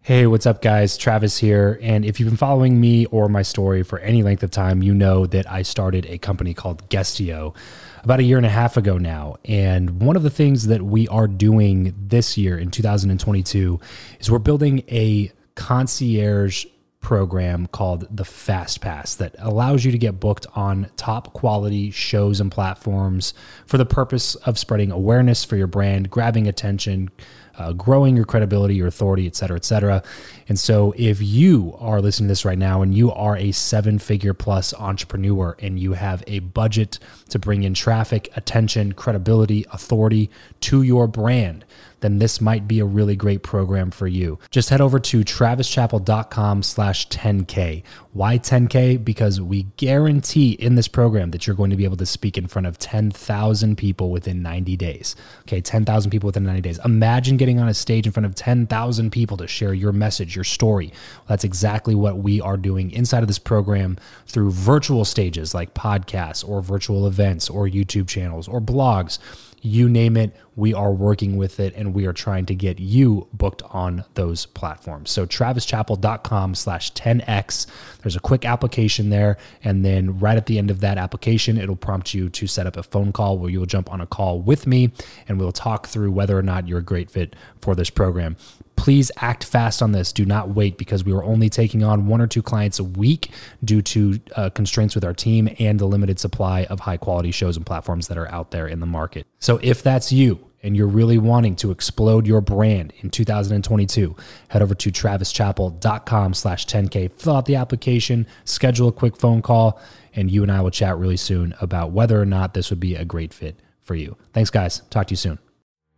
Hey, what's up, guys? Travis here. And if you've been following me or my story for any length of time, you know that I started a company called Guestio about a year and a half ago now. And one of the things that we are doing this year in 2022 is we're building a concierge program called the Fast Pass that allows you to get booked on top quality shows and platforms for the purpose of spreading awareness for your brand, grabbing attention, growing your credibility, your authority, et cetera, et cetera. And so if you are listening to this right now and you are a 7-figure plus entrepreneur and you have a budget to bring in traffic, attention, credibility, authority to your brand, then this might be a really great program for you. Just head over to travischappell.com/10K. Why 10K? Because we guarantee in this program that you're going to be able to speak in front of 10,000 people within 90 days. Okay, 10,000 people within 90 days. Imagine getting on a stage in front of 10,000 people to share your message, your story. Well, that's exactly what we are doing inside of this program through virtual stages like podcasts or virtual events or YouTube channels or blogs. You name it, we are working with it, and we are trying to get you booked on those platforms. So travischappell.com/10X. There's a quick application there, and then right at the end of that application, it'll prompt you to set up a phone call where you'll jump on a call with me, and we'll talk through whether or not you're a great fit for this program. Please act fast on this. Do not wait, because we are only taking on 1 or 2 clients a week due to constraints with our team and the limited supply of high quality shows and platforms that are out there in the market. So if that's you and you're really wanting to explode your brand in 2022, head over to travischappell.com/10K, fill out the application, schedule a quick phone call, and you and I will chat really soon about whether or not this would be a great fit for you. Thanks, guys. Talk to you soon.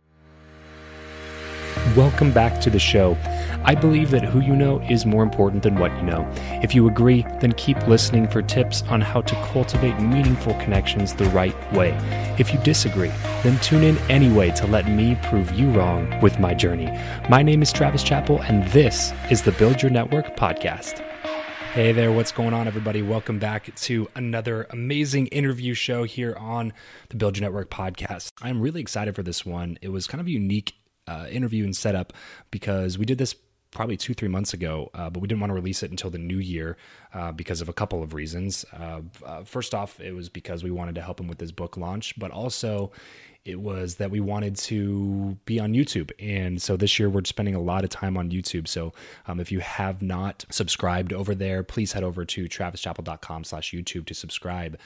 Welcome back to the show. I believe that who you know is more important than what you know. If you agree, then keep listening for tips on how to cultivate meaningful connections the right way. If you disagree, then tune in anyway to let me prove you wrong with my journey. My name is Travis Chappell, and this is the Build Your Network podcast. Hey there, what's going on, everybody? Welcome back to another amazing interview show here on the Build Your Network podcast. I'm really excited for this one. It was kind of a unique interview and setup because we did this probably 2-3 months ago, but we didn't want to release it until the new year because of a couple of reasons. First off, it was because we wanted to help him with his book launch, but also it was that we wanted to be on YouTube. And so this year we're spending a lot of time on YouTube. So if you have not subscribed over there, please head over to travischappell.com/YouTube to subscribe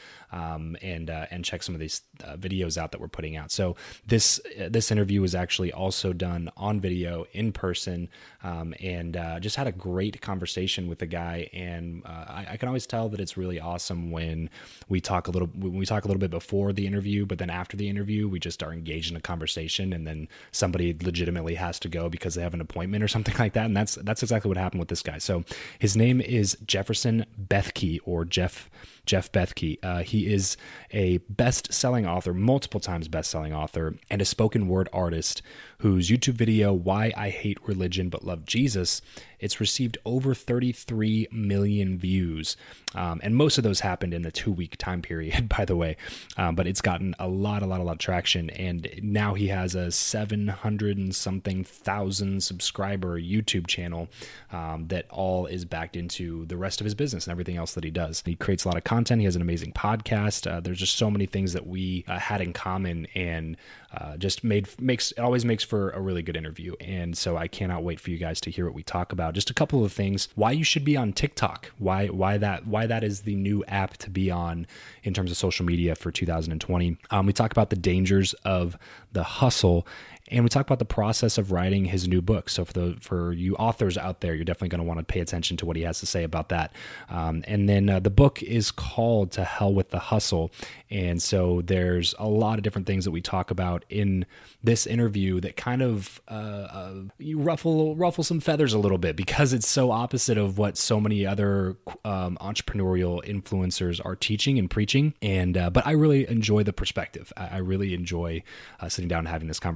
and check some of these videos out that we're putting out. So this interview was actually also done on video in person and just had a great conversation with the guy. And I can always tell that it's really awesome when we talk a little bit before the interview, but then after the interview, we just are engaged in a conversation, and then somebody legitimately has to go because they have an appointment or something like that. And that's exactly what happened with this guy. So his name is Jefferson Bethke, or Jeff Bethke. He is a best-selling author, multiple times best-selling author, and a spoken word artist whose YouTube video, Why I Hate Religion But Love Jesus, it's received over 33 million views. And most of those happened in the 2-week time period, by the way. But it's gotten a lot of traction. And now he has a 700 and something thousand subscriber YouTube channel that all is backed into the rest of his business and everything else that he does. He creates a lot of content. He has an amazing podcast. There's just so many things that we had in common, and just always makes for a really good interview. And so I cannot wait for you guys to hear what we talk about. Just a couple of things: why you should be on TikTok, why that is the new app to be on in terms of social media for 2020. We talk about the dangers of the hustle, and we talk about the process of writing his new book. So for you authors out there, you're definitely going to want to pay attention to what he has to say about that. And then the book is called To Hell with the Hustle. And so there's a lot of different things that we talk about in this interview that kind of you ruffle some feathers a little bit, because it's so opposite of what so many other entrepreneurial influencers are teaching and preaching. And but I really enjoy the perspective. I really enjoy sitting down and having this conversation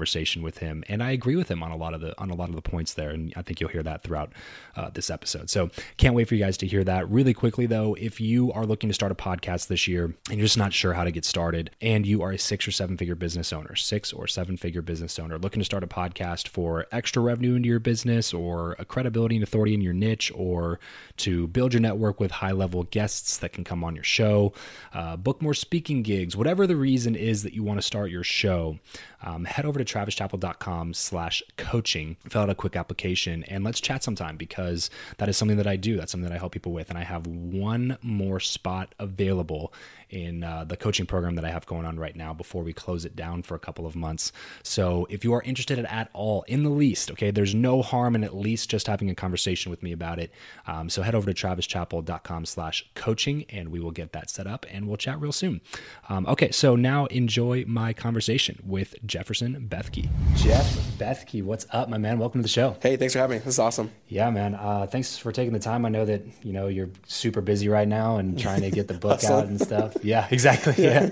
with him, and I agree with him on a lot of the points there, and I think you'll hear that throughout this episode. So can't wait for you guys to hear that. Really quickly though, if you are looking to start a podcast this year and you're just not sure how to get started, and you are a 6 or 7 figure business owner, looking to start a podcast for extra revenue into your business, or a credibility and authority in your niche, or to build your network with high level guests that can come on your show, book more speaking gigs, whatever the reason is that you want to start your show, head over to travischappell.com/coaching, fill out a quick application, and let's chat sometime, because that is something that I do. That's something that I help people with. And I have one more spot available in the coaching program that I have going on right now before we close it down for a couple of months. So if you are interested at all, in the least, okay, there's no harm in at least just having a conversation with me about it. So head over to travischappell.com/coaching, and we will get that set up, and we'll chat real soon. Okay, so now enjoy my conversation with Jefferson Bethke. Jeff Bethke, what's up, my man? Welcome to the show. Hey, thanks for having me. This is awesome. Yeah, man. Thanks for taking the time. I know that, you're super busy right now and trying to get the book out and stuff. Yeah, exactly. Yeah.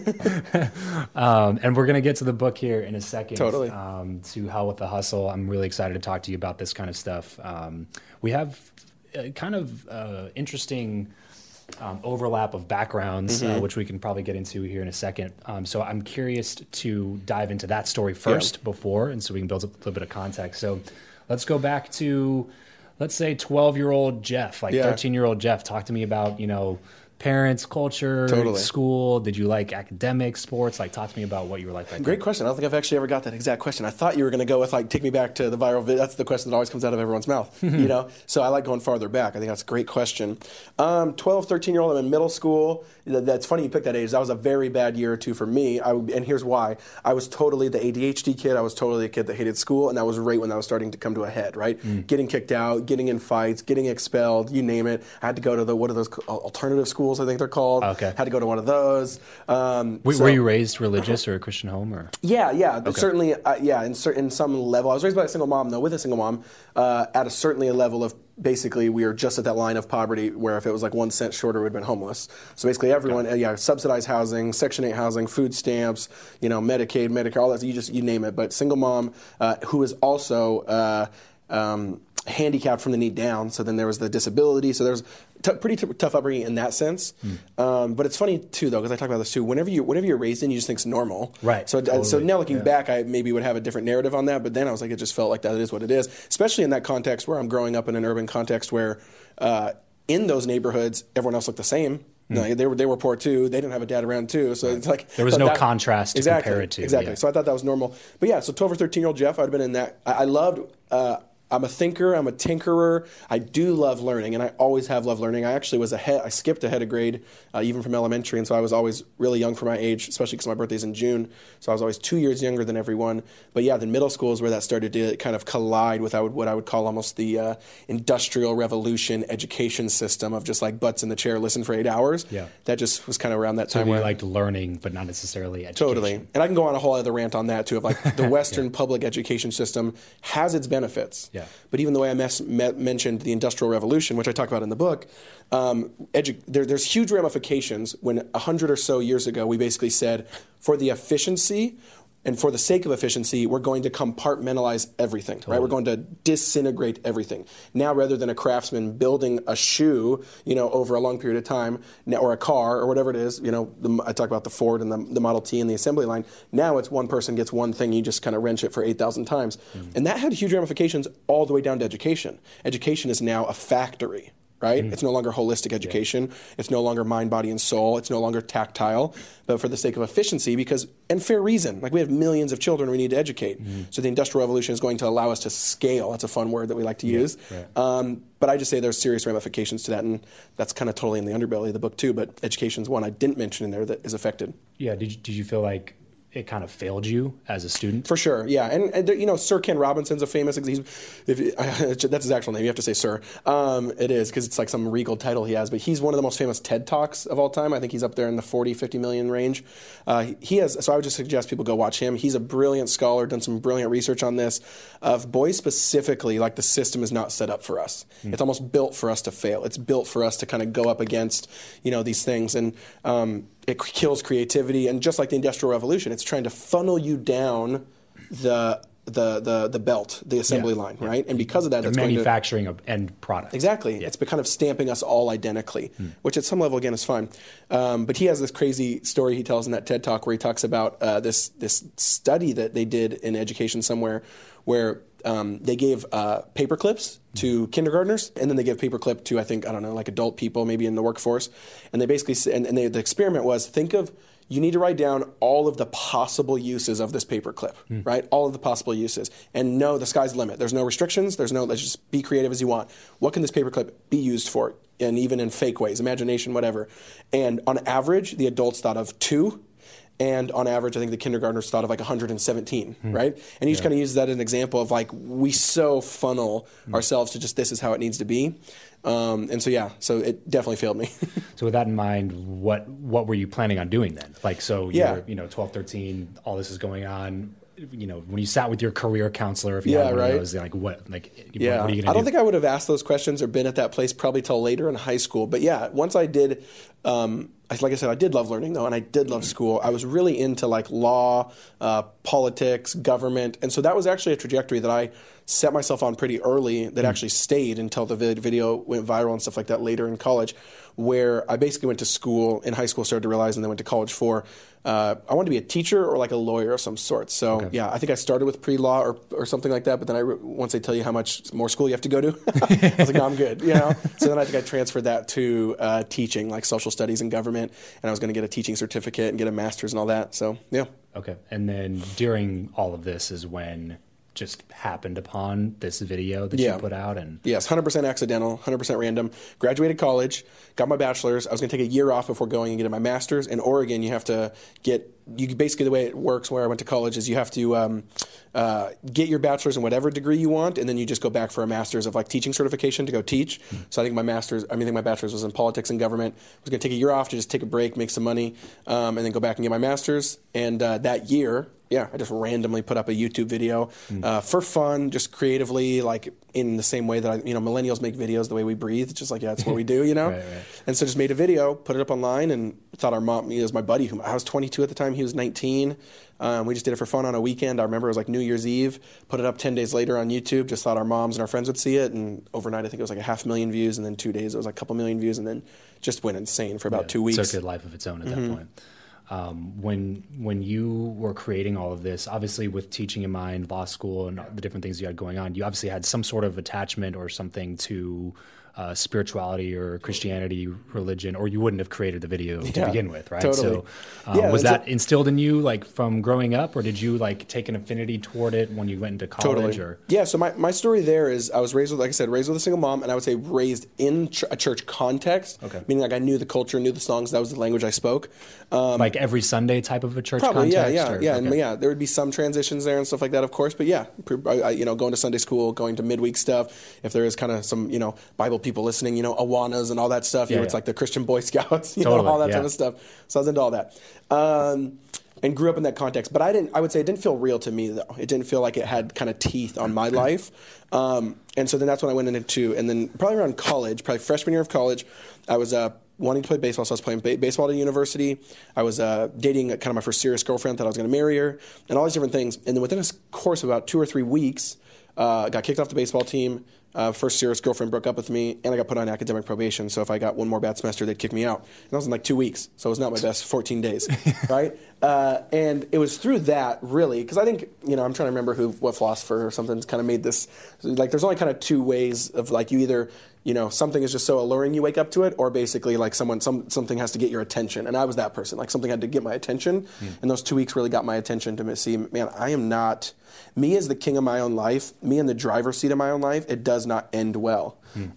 And we're going to get to the book here in a second. Totally. To Hell with the Hustle. I'm really excited to talk to you about this kind of stuff. We have kind of interesting overlap of backgrounds, which we can probably get into here in a second. So I'm curious to dive into that story first before, and so we can build up a little bit of context. So let's go back to, let's say 12-year-old Jeff, 13-year-old Jeff. Talk to me about, parents, culture, school. Did you like academics, sports? Talk to me about what you were like back then. Great question. I don't think I've actually ever got that exact question. I thought you were going to go with take me back to the viral video. That's the question that always comes out of everyone's mouth, So I like going farther back. I think that's a great question. 12, 13-year-old, I'm in middle school. That's funny you picked that age. That was a very bad year or two for me. And here's why. I was totally the ADHD kid. I was totally a kid that hated school. And that was right when that was starting to come to a head, right? Getting kicked out, getting in fights, getting expelled, you name it. I had to go to what are those alternative schools, I think they're called. Okay. Had to go to one of those. Were you raised religious or a Christian home? Or? Yeah. Okay. Certainly, in some level. I was raised by a single mom, though, with a single mom, at certainly a level of basically we were just at that line of poverty where if it was 1 cent shorter, we would have been homeless. So basically everyone, subsidized housing, Section 8 housing, food stamps, Medicaid, Medicare, all that, you name it. But single mom who was also handicapped from the knee down. So then there was the disability. So there's pretty tough upbringing in that sense. But it's funny too, though, because I talk about this too. Whenever you're raised in, you just think it's normal. Right. So now looking back, I maybe would have a different narrative on that. But then I was like, it just felt like that. It is what it is. Especially in that context where I'm growing up in an urban context where in those neighborhoods, everyone else looked the same. They were poor too. They didn't have a dad around too. So it's there was no contrast to compare it to. Exactly. Yeah. So I thought that was normal. But so 12 or 13-year-old Jeff, I'd have been in that. I loved. I'm a thinker. I'm a tinkerer. I do love learning, and I always have loved learning. I skipped ahead of grade, even from elementary, and so I was always really young for my age, especially because my birthday's in June. So I was always 2 years younger than everyone. But then middle school is where that started to kind of collide with what I would call almost the industrial revolution education system of just butts in the chair, listen for 8 hours. Yeah. That just was kind of around that time. So you liked learning, but not necessarily education. Totally. And I can go on a whole other rant on that too, of the Western public education system has its benefits. Yeah. But even the way I mentioned the Industrial Revolution, which I talk about in the book, there's huge ramifications when 100 or so years ago we basically said, for the efficiency and for the sake of efficiency, we're going to compartmentalize everything, right? We're going to disintegrate everything. Now, rather than a craftsman building a shoe, over a long period of time, or a car, or whatever it is, I talk about the Ford and the Model T and the assembly line. Now it's one person gets one thing, you just kind of wrench it for 8,000 times. And that had huge ramifications all the way down to education. Education is now a factory. Right? It's no longer holistic education. Yeah. It's no longer mind, body, and soul. It's no longer tactile. But for the sake of efficiency, and fair reason, we have millions of children we need to educate. So the Industrial Revolution is going to allow us to scale. That's a fun word that we like to use. Right. But I just say there's serious ramifications to that, and that's kind of totally in the underbelly of the book too. But education's one I didn't mention in there that is affected. Yeah. Did you feel like it kind of failed you as a student? For sure, yeah. And Sir Ken Robinson's a famous, that's his actual name, you have to say Sir. It is, because it's some regal title he has, but he's one of the most famous TED Talks of all time. I think he's up there in the 40, 50 million range. So I would just suggest people go watch him. He's a brilliant scholar, done some brilliant research on this. Of boys specifically, the system is not set up for us. It's almost built for us to fail. It's built for us to kind of go up against, these things. And it kills creativity, and just like the Industrial Revolution, it's trying to funnel you down the the belt, the assembly line, right? And because of that, that's manufacturing of end product. Exactly. Yeah. It's kind of stamping us all identically, which at some level, again, is fine. But he has this crazy story he tells in that TED Talk where he talks about this study that they did in education somewhere where they gave paper clips to kindergartners, and then they give paperclip to, I don't know, like adult people, maybe in the workforce. And they basically, the experiment was, you need to write down all of the possible uses of this paperclip, right? All of the possible uses. And no, the sky's the limit. There's no restrictions. Let's just be creative as you want. What can this paperclip be used for? And even in fake ways, imagination, whatever. And on average, the adults thought of 2. And on average, I think the kindergartners thought of like 117, right? And you just kind of use that as an example of like, we so funnel ourselves to just, this is how it needs to be. So it definitely failed me. So with that in mind, what were you planning on doing then? Like, so you're, 12, 13, all this is going on. When you sat with your career counselor, if you had one of those, like what? Like, what are you going to do? I don't think I would have asked those questions or been at that place probably till later in high school. But yeah, once I did, like I said, I did love learning though, and I did love school. I was really into like law, politics, government, and so that was actually a trajectory that I set myself on pretty early that actually stayed until the video went viral and stuff like that later in college, where I basically went to school in high school, started to realize, and then went to college for, I wanted to be a teacher or like a lawyer of some sort. So yeah, I think I started with pre-law or something like that, but then once they tell you how much more school you have to go to, I was like, no, I'm good, So then I think I transferred that to teaching, like social studies and government, and I was going to get a teaching certificate and get a master's and all that, so yeah. Okay, and then during all of this is when just happened upon this video that you put out? And yes, 100% accidental, 100% random. Graduated college, got my bachelor's. I was going to take a year off before going and getting my master's. In Oregon, basically the way it works where I went to college is you have to get your bachelor's in whatever degree you want, and then you just go back for a master's of like teaching certification to go teach. So I think my bachelor's was in politics and government. I was going to take a year off to just take a break, make some money, and then go back and get my master's. And that year, I just randomly put up a YouTube video for fun, just creatively, like in the same way that millennials make videos the way we breathe. It's just like, that's what we do, Right. And so just made a video, put it up online, and thought our mom, he was my buddy, who I was 22 at the time, he was 19. We just did it for fun on a weekend. I remember it was like New Year's Eve, put it up 10 days later on YouTube, just thought our moms and our friends would see it. And overnight, I think it was like 500,000 views. And then 2 days, it was like a couple million views. And then just went insane for about 2 weeks. Circuit life of its own at that point. When you were creating all of this, obviously with teaching in mind, law school, and the different things you had going on, you obviously had some sort of attachment or something to spirituality or Christianity, religion, or you wouldn't have created the video to begin with, right? Totally. So was that instilled in you like from growing up, or did you like take an affinity toward it when you went into college? Totally. Yeah, so my story there is I was raised with, like I said, raised with a single mom, and I would say raised in a church context, meaning like I knew the culture, knew the songs, that was the language I spoke. Like every Sunday type of a church probably, context? Yeah. And there would be some transitions there and stuff like that, of course, but going to Sunday school, going to midweek stuff, if there is kind of some, Bible people listening, Awanas and all that stuff, it's like the Christian Boy Scouts, all that type of stuff. So I was into all that. And grew up in that context. But I would say it didn't feel real to me, though. It didn't feel like it had kind of teeth on my life. And so then that's when I went into, and then probably around college, probably freshman year of college, I was wanting to play baseball, so I was playing baseball at a university. I was dating kind of my first serious girlfriend, thought I was going to marry her, and all these different things. And then within a course of about 2 or 3 weeks, got kicked off the baseball team. First serious girlfriend broke up with me, and I got put on academic probation. So if I got one more bad semester, they'd kick me out. And that was in like 2 weeks, so it was not my best 14 days, right? And it was through that, really, because I think, I'm trying to remember what philosopher or something kind of made this, like there's only kind of 2 ways of like you either, something is just so alluring you wake up to it, or basically like something has to get your attention. And I was that person, like something had to get my attention. And those 2 weeks really got my attention to see, man, I am not, me as the king of my own life, me in the driver's seat of my own life, it does not end well.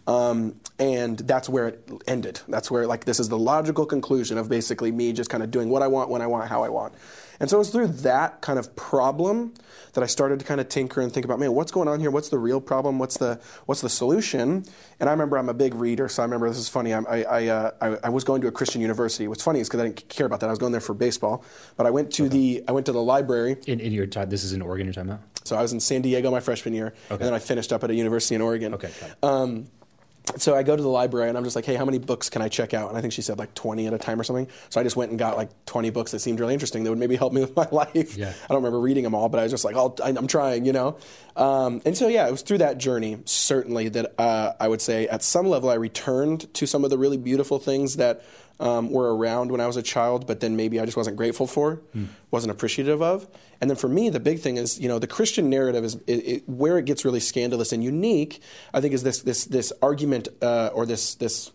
And that's where it ended. That's where, like, this is the logical conclusion of basically me just kind of doing what I want, when I want, how I want. And so it was through that kind of problem that I started to kind of tinker and think about, man, what's going on here? What's the real problem? What's the solution? And I remember I'm a big reader, so I remember, this is funny, I was going to a Christian university. What's funny is because I didn't care about that. I was going there for baseball. But I went to the library. In your time, this is in Oregon you're talking about? So I was in San Diego my freshman year, and then I finished up at a university in Oregon. Okay. So I go to the library and I'm just like, hey, how many books can I check out? And I think she said like 20 at a time or something. So I just went and got like 20 books that seemed really interesting that would maybe help me with my life. Yeah. I don't remember reading them all, but I was just like, I'm trying, you know? And so, yeah, it was through that journey, certainly, that I would say at some level I returned to some of the really beautiful things that were around when I was a child, but then maybe I just wasn't grateful for, wasn't appreciative of. And then for me, the big thing is, you know, the Christian narrative is where it gets really scandalous and unique, I think, is this argument or this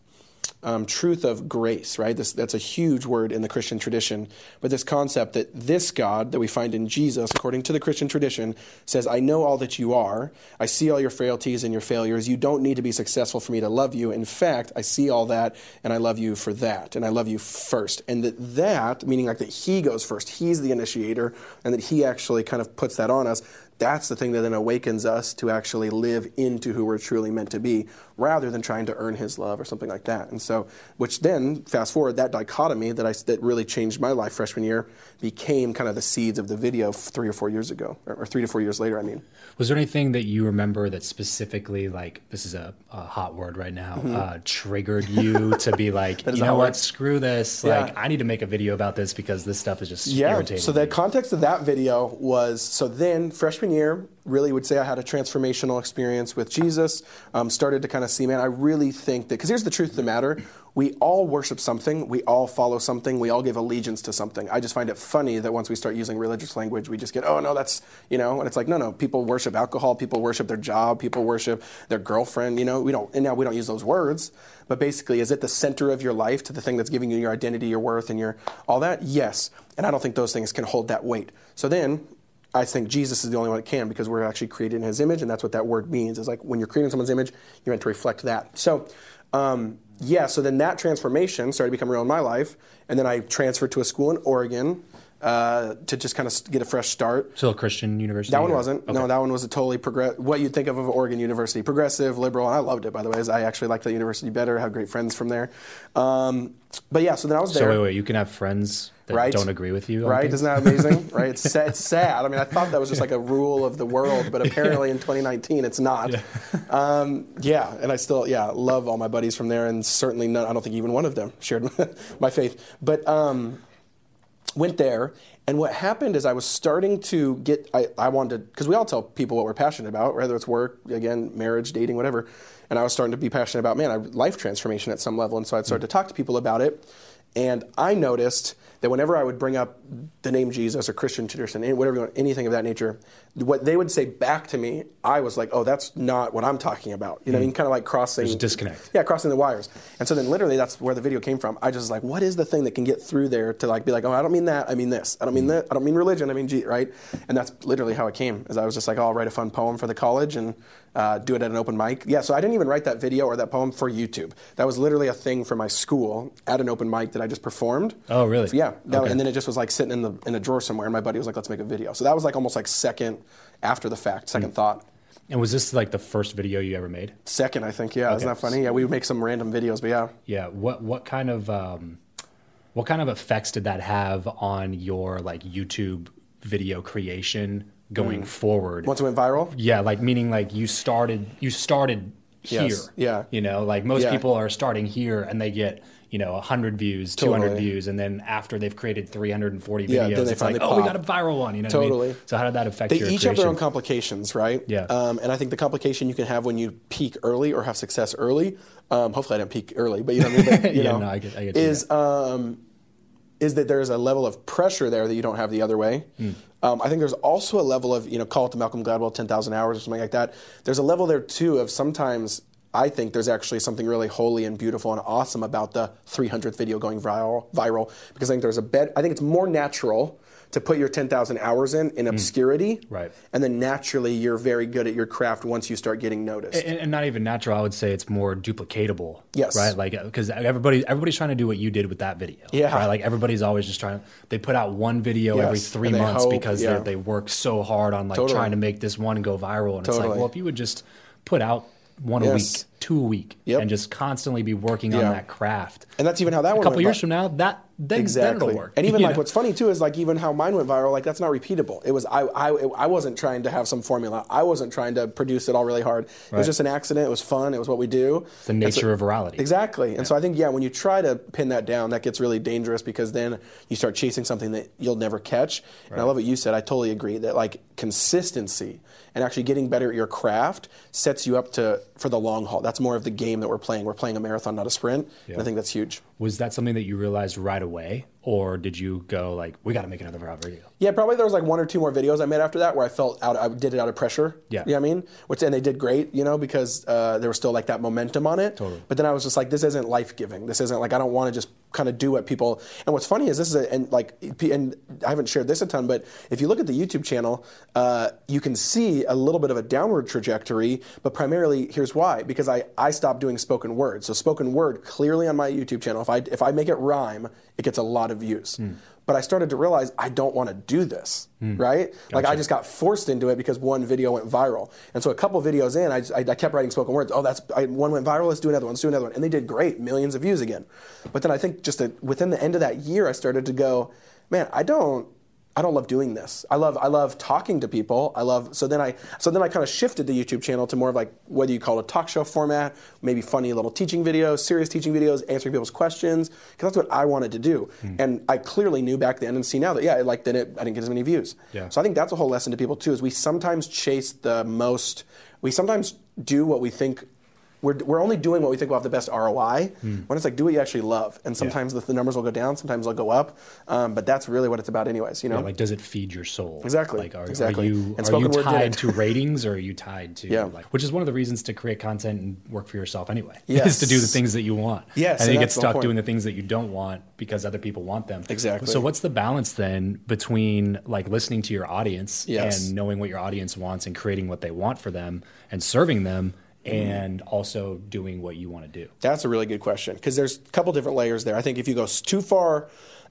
truth of grace, right? That's a huge word in the Christian tradition. But this concept that this God that we find in Jesus, according to the Christian tradition, says, I know all that you are. I see all your frailties and your failures. You don't need to be successful for me to love you. In fact, I see all that, and I love you for that, and I love you first. And that, meaning like that he goes first, he's the initiator, and that he actually kind of puts that on us. That's the thing that then awakens us to actually live into who we're truly meant to be, rather than trying to earn his love or something like that. And so, which then, fast forward, that dichotomy that really changed my life freshman year became kind of the seeds of the video 3 or 4 years ago, or 3 to 4 years later, I mean. Was there anything that you remember that specifically, like, this is a hot word right now, triggered you to be like, you know what, screw this, like, I need to make a video about this because this stuff is just irritating. So the context of that video was, so then freshman year, really would say I had a transformational experience with Jesus, started to kind of see, man, I really think that, because here's the truth of the matter, we all worship something, we all follow something, we all give allegiance to something. I just find it funny that once we start using religious language, we just get, oh no, that's, you know, and it's like, no, people worship alcohol, people worship their job, people worship their girlfriend, you know, and now we don't use those words, but basically, is it the center of your life, to the thing that's giving you your identity, your worth, and your, all that? Yes, and I don't think those things can hold that weight. So then, I think Jesus is the only one that can, because we're actually created in his image, and that's what that word means. Is like when you're creating someone's image, you're meant to reflect that. So, so then that transformation started to become real in my life, and then I transferred to a school in Oregon to just kind of get a fresh start. Still a Christian university? That one wasn't. Okay. No, that one was a totally what you'd think of Oregon University. Progressive, liberal, and I loved it, by the way. I actually liked that university better. I have great friends from there. But yeah, so then I was there. So wait, you can have friends that don't agree with you? Right? Isn't that amazing? Right? It's sad. I mean, I thought that was just like a rule of the world, but apparently in 2019 it's not. And I still, love all my buddies from there, and certainly none, I don't think even one of them shared my faith. But went there, and what happened is I was starting to get, I wanted, because we all tell people what we're passionate about, whether it's work, again, marriage, dating, whatever, and I was starting to be passionate about, life transformation at some level, and so I'd started to talk to people about it, and I noticed that whenever I would bring up the name Jesus or Christian tradition, whatever you want, anything of that nature, what they would say back to me, I was like, oh, that's not what I'm talking about. You know what I mean? Kind of like crossing. There's a disconnect. Yeah, crossing the wires. And so then literally that's where the video came from. I just was like, what is the thing that can get through there to like be like, oh, I don't mean that, I mean this. I don't mean that, I don't mean religion, I mean right? And that's literally how it came, is I was just like, oh, I'll write a fun poem for the college and do it at an open mic. Yeah, so I didn't even write that video or that poem for YouTube. That was literally a thing for my school at an open mic that I just performed. Oh, really? So, yeah. And then it just was like sitting in a drawer somewhere, and my buddy was like, let's make a video. So that was like almost like second thought. And was this like the first video you ever made? Second, I think, yeah. Okay. Isn't that funny? Yeah, we would make some random videos, but yeah. Yeah, what kind of effects did that have on your like YouTube video creation going forward? Once it went viral? Yeah, like meaning like you started here. Yes. Yeah. You know, like most people are starting here and they get, 100 views, 200 views, and then after they've created 340 videos, it's like, oh, we got a viral one. You know what I mean? So how did that affect your creation? They each have their own complications, right? Yeah. And I think the complication you can have when you peak early or have success early, hopefully I didn't peak early, but you know what I mean? No, I get is that there's a level of pressure there that you don't have the other way. I think there's also a level of, call it the Malcolm Gladwell 10,000 hours or something like that. There's a level there too of sometimes I think there's actually something really holy and beautiful and awesome about the 300th video going viral because I think I think it's more natural to put your 10,000 hours in obscurity, right? And then naturally you're very good at your craft once you start getting noticed. And not even natural, I would say it's more duplicatable. Yes. Right? Like, because everybody's trying to do what you did with that video. Yeah. Right? Like everybody's always just they put out one video every 3 months because they work so hard on trying to make this one go viral. And it's like, well, if you would just put out one a week. 2 a week and just constantly be working on that craft. And that's even how that one a couple went years from now, that'll work. And even like what's funny too is like even how mine went viral, like that's not repeatable. It was I wasn't trying to have some formula. I wasn't trying to produce it all really hard. It was just an accident. It was fun. It was what we do. It's the nature of virality. Exactly. And so I think, when you try to pin that down, that gets really dangerous because then you start chasing something that you'll never catch. And I love what you said. I totally agree that like consistency and actually getting better at your craft sets you up for the long haul. That's more of the game that we're playing. We're playing a marathon, not a sprint. Yeah. And I think that's huge. Was that something that you realized right away? Or did you go like, we got to make another viral video? Yeah, probably there was like 1 or 2 more videos I made after that where I felt I did it out of pressure. Yeah. You know what I mean? And they did great, because there was still like that momentum on it. Totally. But then I was just like, this isn't life-giving. This isn't like, I don't want to just kind of do what people, and what's funny is this is, and I haven't shared this a ton, but if you look at the YouTube channel, you can see a little bit of a downward trajectory, but primarily here's why, because I stopped doing spoken word. So spoken word clearly on my YouTube channel, if I make it rhyme, it gets a lot of views. But I started to realize I don't want to do this, right? Gotcha. Like I just got forced into it because one video went viral. And so a couple videos in, I kept writing spoken words. Oh, one went viral, let's do another one. And they did great, millions of views again. But then I think just within the end of that year, I started to go, man, I don't love doing this. I love talking to people. So then I kind of shifted the YouTube channel to more of like whether you call it a talk show format, maybe funny little teaching videos, serious teaching videos, answering people's questions, because that's what I wanted to do. And I clearly knew back then and see now that I didn't get as many views. Yeah. So I think that's a whole lesson to people too, is we sometimes chase we sometimes do what we think. We're only doing what we think will have the best ROI, when it's like do what you actually love. And sometimes the numbers will go down, sometimes they'll go up, but that's really what it's about anyways, Yeah, like does it feed your soul? Exactly. Like are you tied to ratings, or are you tied to, which is one of the reasons to create content and work for yourself anyway, is to do the things that you want. Yes, and you get stuck doing the things that you don't want because other people want them. Exactly. So what's the balance then between like listening to your audience and knowing what your audience wants and creating what they want for them and serving them, and also doing what you want to do? That's a really good question, because there's a couple different layers there. I think if you go too far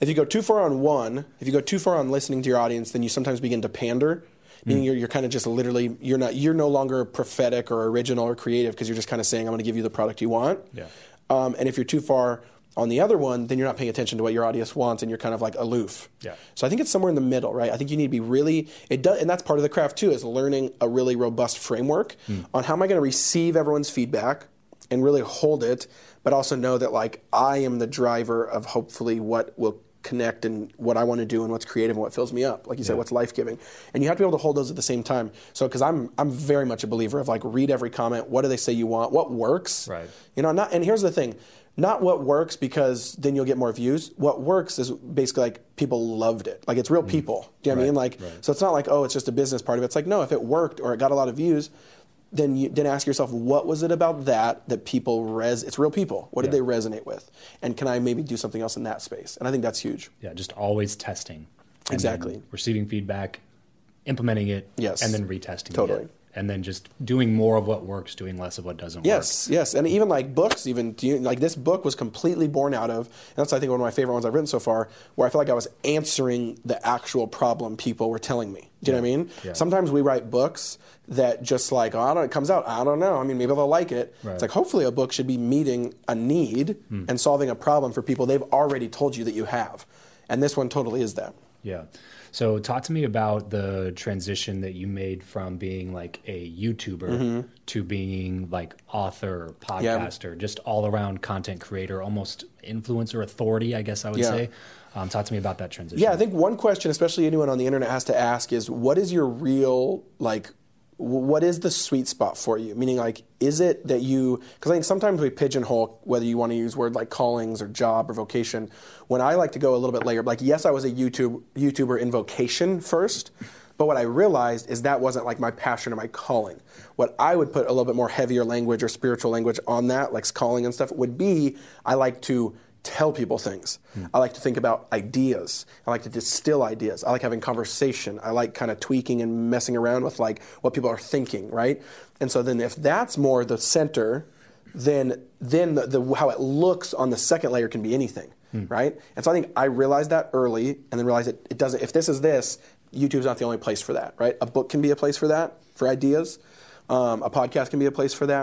on listening to your audience, then you sometimes begin to pander, meaning you're kind of just literally, you're no longer prophetic or original or creative, because you're just kind of saying, I'm going to give you the product you want. Yeah. And if you're too far on the other one, then you're not paying attention to what your audience wants, and you're kind of like aloof. Yeah. So I think it's somewhere in the middle, right? I think you need to be and that's part of the craft too, is learning a really robust framework on how am I going to receive everyone's feedback and really hold it, but also know that like I am the driver of hopefully what will connect and what I want to do and what's creative and what fills me up. Like you said, what's life-giving. And you have to be able to hold those at the same time. So, because I'm very much a believer of like read every comment. What do they say you want? What works? Right. And here's the thing. Not what works because then you'll get more views. What works is basically like people loved it. Like it's real people. Do you know what I mean? Like, so it's not like, oh, it's just a business part of it. It's like, no, if it worked or it got a lot of views, then ask yourself, what was it about that people it's real people. What did they resonate with? And can I maybe do something else in that space? And I think that's huge. Yeah, just always testing. Exactly. Receiving feedback, implementing it, and then retesting it. And then just doing more of what works, doing less of what doesn't work. Yes. And even like books, like this book was completely born out of, and that's I think one of my favorite ones I've written so far, where I feel like I was answering the actual problem people were telling me. Do you know what I mean? Yeah. Sometimes we write books that just like, it comes out, I don't know. I mean, maybe they'll like it. Right. It's like, hopefully a book should be meeting a need and solving a problem for people they've already told you that you have. And this one totally is that. Yeah. So talk to me about the transition that you made from being like a YouTuber to being like author, podcaster, just all around content creator, almost influencer authority, I guess I would say. Talk to me about that transition. Yeah, I think one question, especially anyone on the internet has to ask is, what is your real, like, what is the sweet spot for you? Meaning, like, is it that because I think sometimes we pigeonhole whether you want to use word like callings or job or vocation. When I like to go a little bit later, like, yes, I was a YouTuber in vocation first, but what I realized is that wasn't like my passion or my calling. What I would put a little bit more heavier language or spiritual language on that, like calling and stuff, would be I like to tell people things. I like to think about ideas. I like to distill ideas. I like having conversation. I like kind of tweaking and messing around with like what people are thinking, right? And so then if that's more the center, then the how it looks on the second layer can be anything, right? And so I think I realized that early, and then realized it doesn't. If this is this, YouTube's not the only place for that, right? A book can be a place for that, for ideas. A podcast can be a place for that.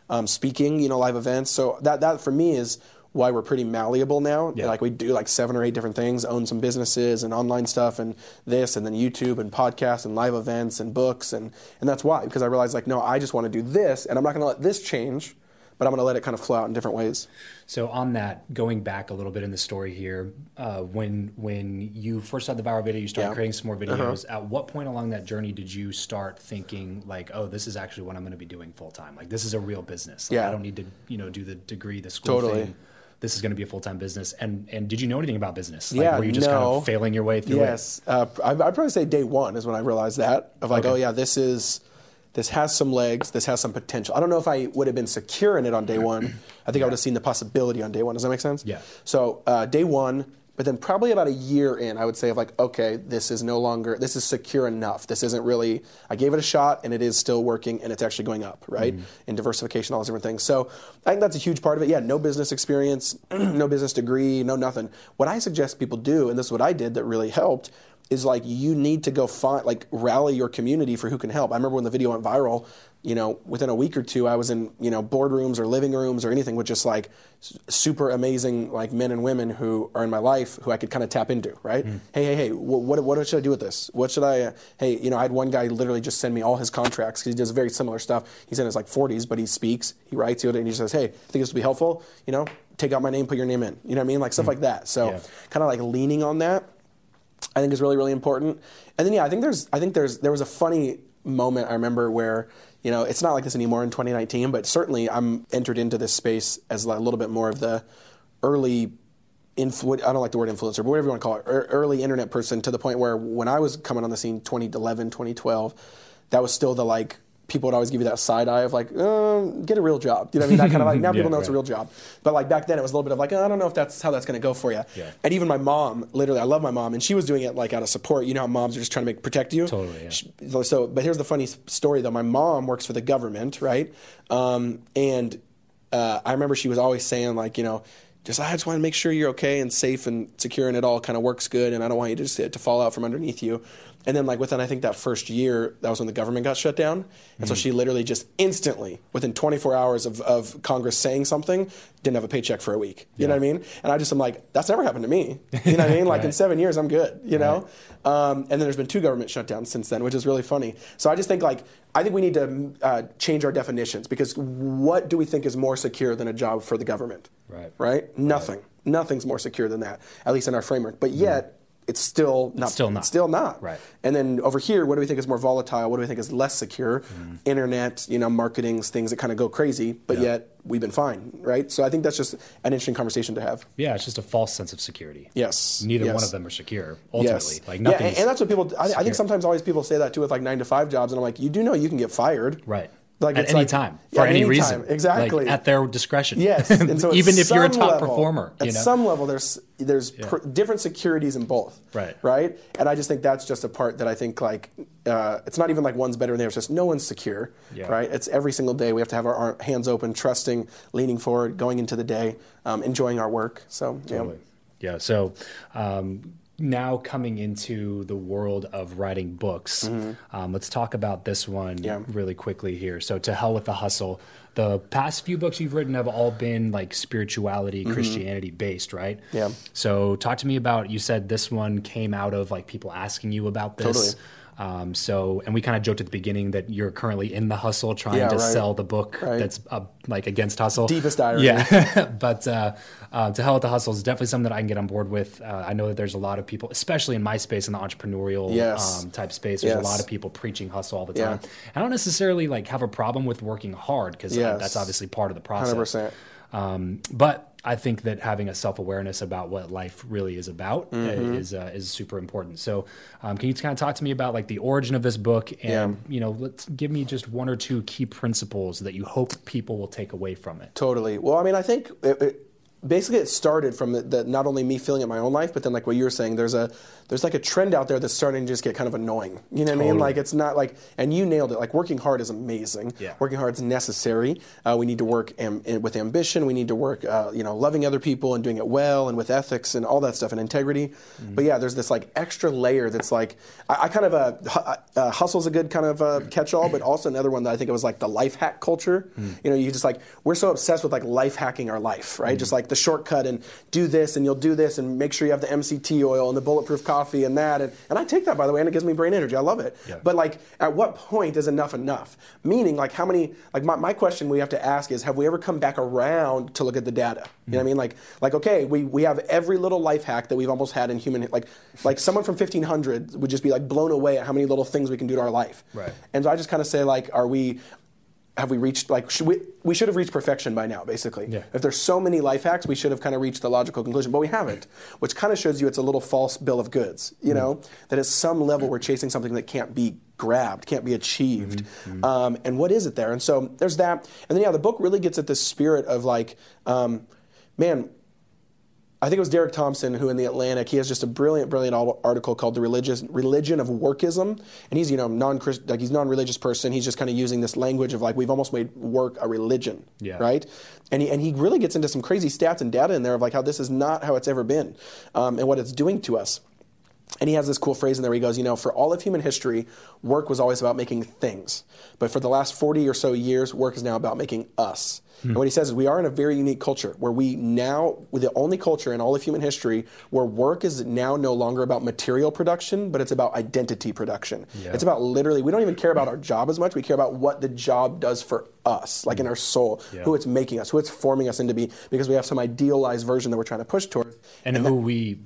speaking, live events. So that for me is why we're pretty malleable now. Yeah. Like we do like 7 or 8 different things, own some businesses and online stuff and this, and then YouTube and podcasts and live events and books. And that's why, because I realized like, no, I just want to do this and I'm not going to let this change, but I'm going to let it kind of flow out in different ways. So on that, going back a little bit in the story here, when you first had the viral video, you started creating some more videos. At what point along that journey did you start thinking like, oh, this is actually what I'm going to be doing full time? Like this is a real business. Like, I don't need to, do the degree, the school thing. This is going to be a full-time business. And did you know anything about business? Like, were you just kind of failing your way through it? Yes. I'd probably say day one is when I realized that. Of like, oh yeah, this has some legs. This has some potential. I don't know if I would have been secure in it on day one. I think I would have seen the possibility on day one. Does that make sense? Yeah. So day one, but then probably about a year in, I would say of like, okay, this is secure enough. This isn't really, I gave it a shot and it is still working and it's actually going up, right? In diversification, all those different things. So I think that's a huge part of it. Yeah, no business experience, no business degree, no nothing. What I suggest people do, and this is what I did that really helped, is like you need to go rally your community for who can help. I remember when the video went viral, within a week or two, I was in, boardrooms or living rooms or anything with just like super amazing like men and women who are in my life who I could kind of tap into, right? Hey, what should I do with this? What should I, I had one guy literally just send me all his contracts because he does very similar stuff. He's in his like 40s, but he speaks, he writes it, and he says, hey, I think this would be helpful, take out my name, put your name in. You know what I mean? Like stuff like that. So kind of like leaning on that, I think is really, really important. And then, I think there was a funny moment I remember where, it's not like this anymore in 2019, but certainly I'm entered into this space as a little bit more of the early I don't like the word influencer, but whatever you want to call it, early internet person, to the point where when I was coming on the scene 2011, 2012, that was still the like, people would always give you that side eye of like, get a real job. You know what I mean? That kind of like, now people know it's a real job. But like back then it was a little bit of like, I don't know if that's how that's going to go for you. Yeah. And even my mom, literally, I love my mom, and she was doing it like out of support. You know how moms are just trying to protect you? Totally, yeah. But here's the funny story though. My mom works for the government, right? And I remember she was always saying like, I just want to make sure you're okay and safe and secure and it all kind of works good, and I don't want you to fall out from underneath you. And then like within, I think that first year, that was when the government got shut down. And so she literally just instantly, within 24 hours of Congress saying something, didn't have a paycheck for a week. You know what I mean? And I'm like, that's never happened to me. You know what I mean? Like in 7 years, I'm good, know? And then there's been 2 government shutdowns since then, which is really funny. So I just think I think we need to change our definitions, because what do we think is more secure than a job for the government? Right? Nothing. Nothing's more secure than that, at least in our framework. But yet, it's still not. Right. And then over here, what do we think is more volatile? What do we think is less secure? Internet, marketing, things that kind of go crazy, but yet we've been fine, right? So I think that's just an interesting conversation to have. Yeah, it's just a false sense of security. Yes. Neither one of them are secure, ultimately. Like nothing. And that's what people, I think sometimes always people say that too with like 9-to-5 jobs, and I'm like, you do know you can get fired. Right. Like at any time, for any reason. Exactly. Like at their discretion. Yes. And so even if you're a top performer. At some level, there's different securities in both. Right? And I just think that's just a part that I think like, it's not even like one's better than the other. It's just no one's secure. Right? It's every single day we have to have our hands open, trusting, leaning forward, going into the day, enjoying our work. So, totally. Yeah. So, now coming into the world of writing books, let's talk about this one really quickly here. So To Hell with the Hustle. The past few books you've written have all been like spirituality, Christianity based, right? Yeah. So talk to me about, you said this one came out of like people asking you about this. Totally. And we kind of joked at the beginning that you're currently in the hustle trying to sell the book that's like against hustle. Deepest irony. Yeah. But To Hell with the Hustle is definitely something that I can get on board with. I know that there's a lot of people, especially in my space, in the entrepreneurial type space, there's a lot of people preaching hustle all the time. I don't necessarily like have a problem with working hard, because that's obviously part of the process. 100%. But I think that having a self-awareness about what life really is about is super important. So can you kind of talk to me about like the origin of this book, and let's give me just 1 or 2 key principles that you hope people will take away from it. Totally. Well, I mean, I think basically it started from the not only me feeling it in my own life, but then like what you were saying, there's like a trend out there that's starting to just get kind of annoying. You know what I mean? Like it's not like, and you nailed it. Like working hard is amazing. Yeah. Working hard is necessary. We need to work with ambition. We need to work, loving other people and doing it well and with ethics and all that stuff and integrity. But yeah, there's this like extra layer that's like, I kind of, hustle's a good kind of catch-all, but also another one that I think it was like the life hack culture. You know, you just like, we're so obsessed with like life hacking our life, right? Just like the shortcut and do this and you'll do this and make sure you have the MCT oil and the bulletproof coffee and that. And I take that, by the way, and it gives me brain energy. I love it. Yeah. But like, at what point is enough enough? Meaning, like how many, like my question we have to ask is, have we ever come back around to look at the data? You know what I mean? Like okay, we have every little life hack that we've almost had in human, like someone from 1500 would just be like blown away at how many little things we can do to our life. Right. And so I just kind of say like, have we reached, like, we should have reached perfection by now, basically. Yeah. If there's so many life hacks, we should have kind of reached the logical conclusion, but we haven't, which kind of shows you it's a little false bill of goods, you know, that at some level we're chasing something that can't be grabbed, can't be achieved. And what is it there? And so there's that. And then, yeah, the book really gets at this spirit of like, man, I think it was Derek Thompson who in The Atlantic, he has just a brilliant article called The Religion of Workism. And he's, he's non-religious person. He's just kind of using this language of like, we've almost made work a religion, right? And he really gets into some crazy stats and data in there of like how this is not how it's ever been and what it's doing to us. And he has this cool phrase in there where he goes, for all of human history, work was always about making things. But for the last 40 or so years, work is now about making us. And what he says is we are in a very unique culture where we're the only culture in all of human history where work is now no longer about material production, but it's about identity production. Yeah. It's about literally, we don't even care about our job as much. We care about what the job does for us, like in our soul, who it's making us, who it's forming us into be, because we have some idealized version that we're trying to push towards. And who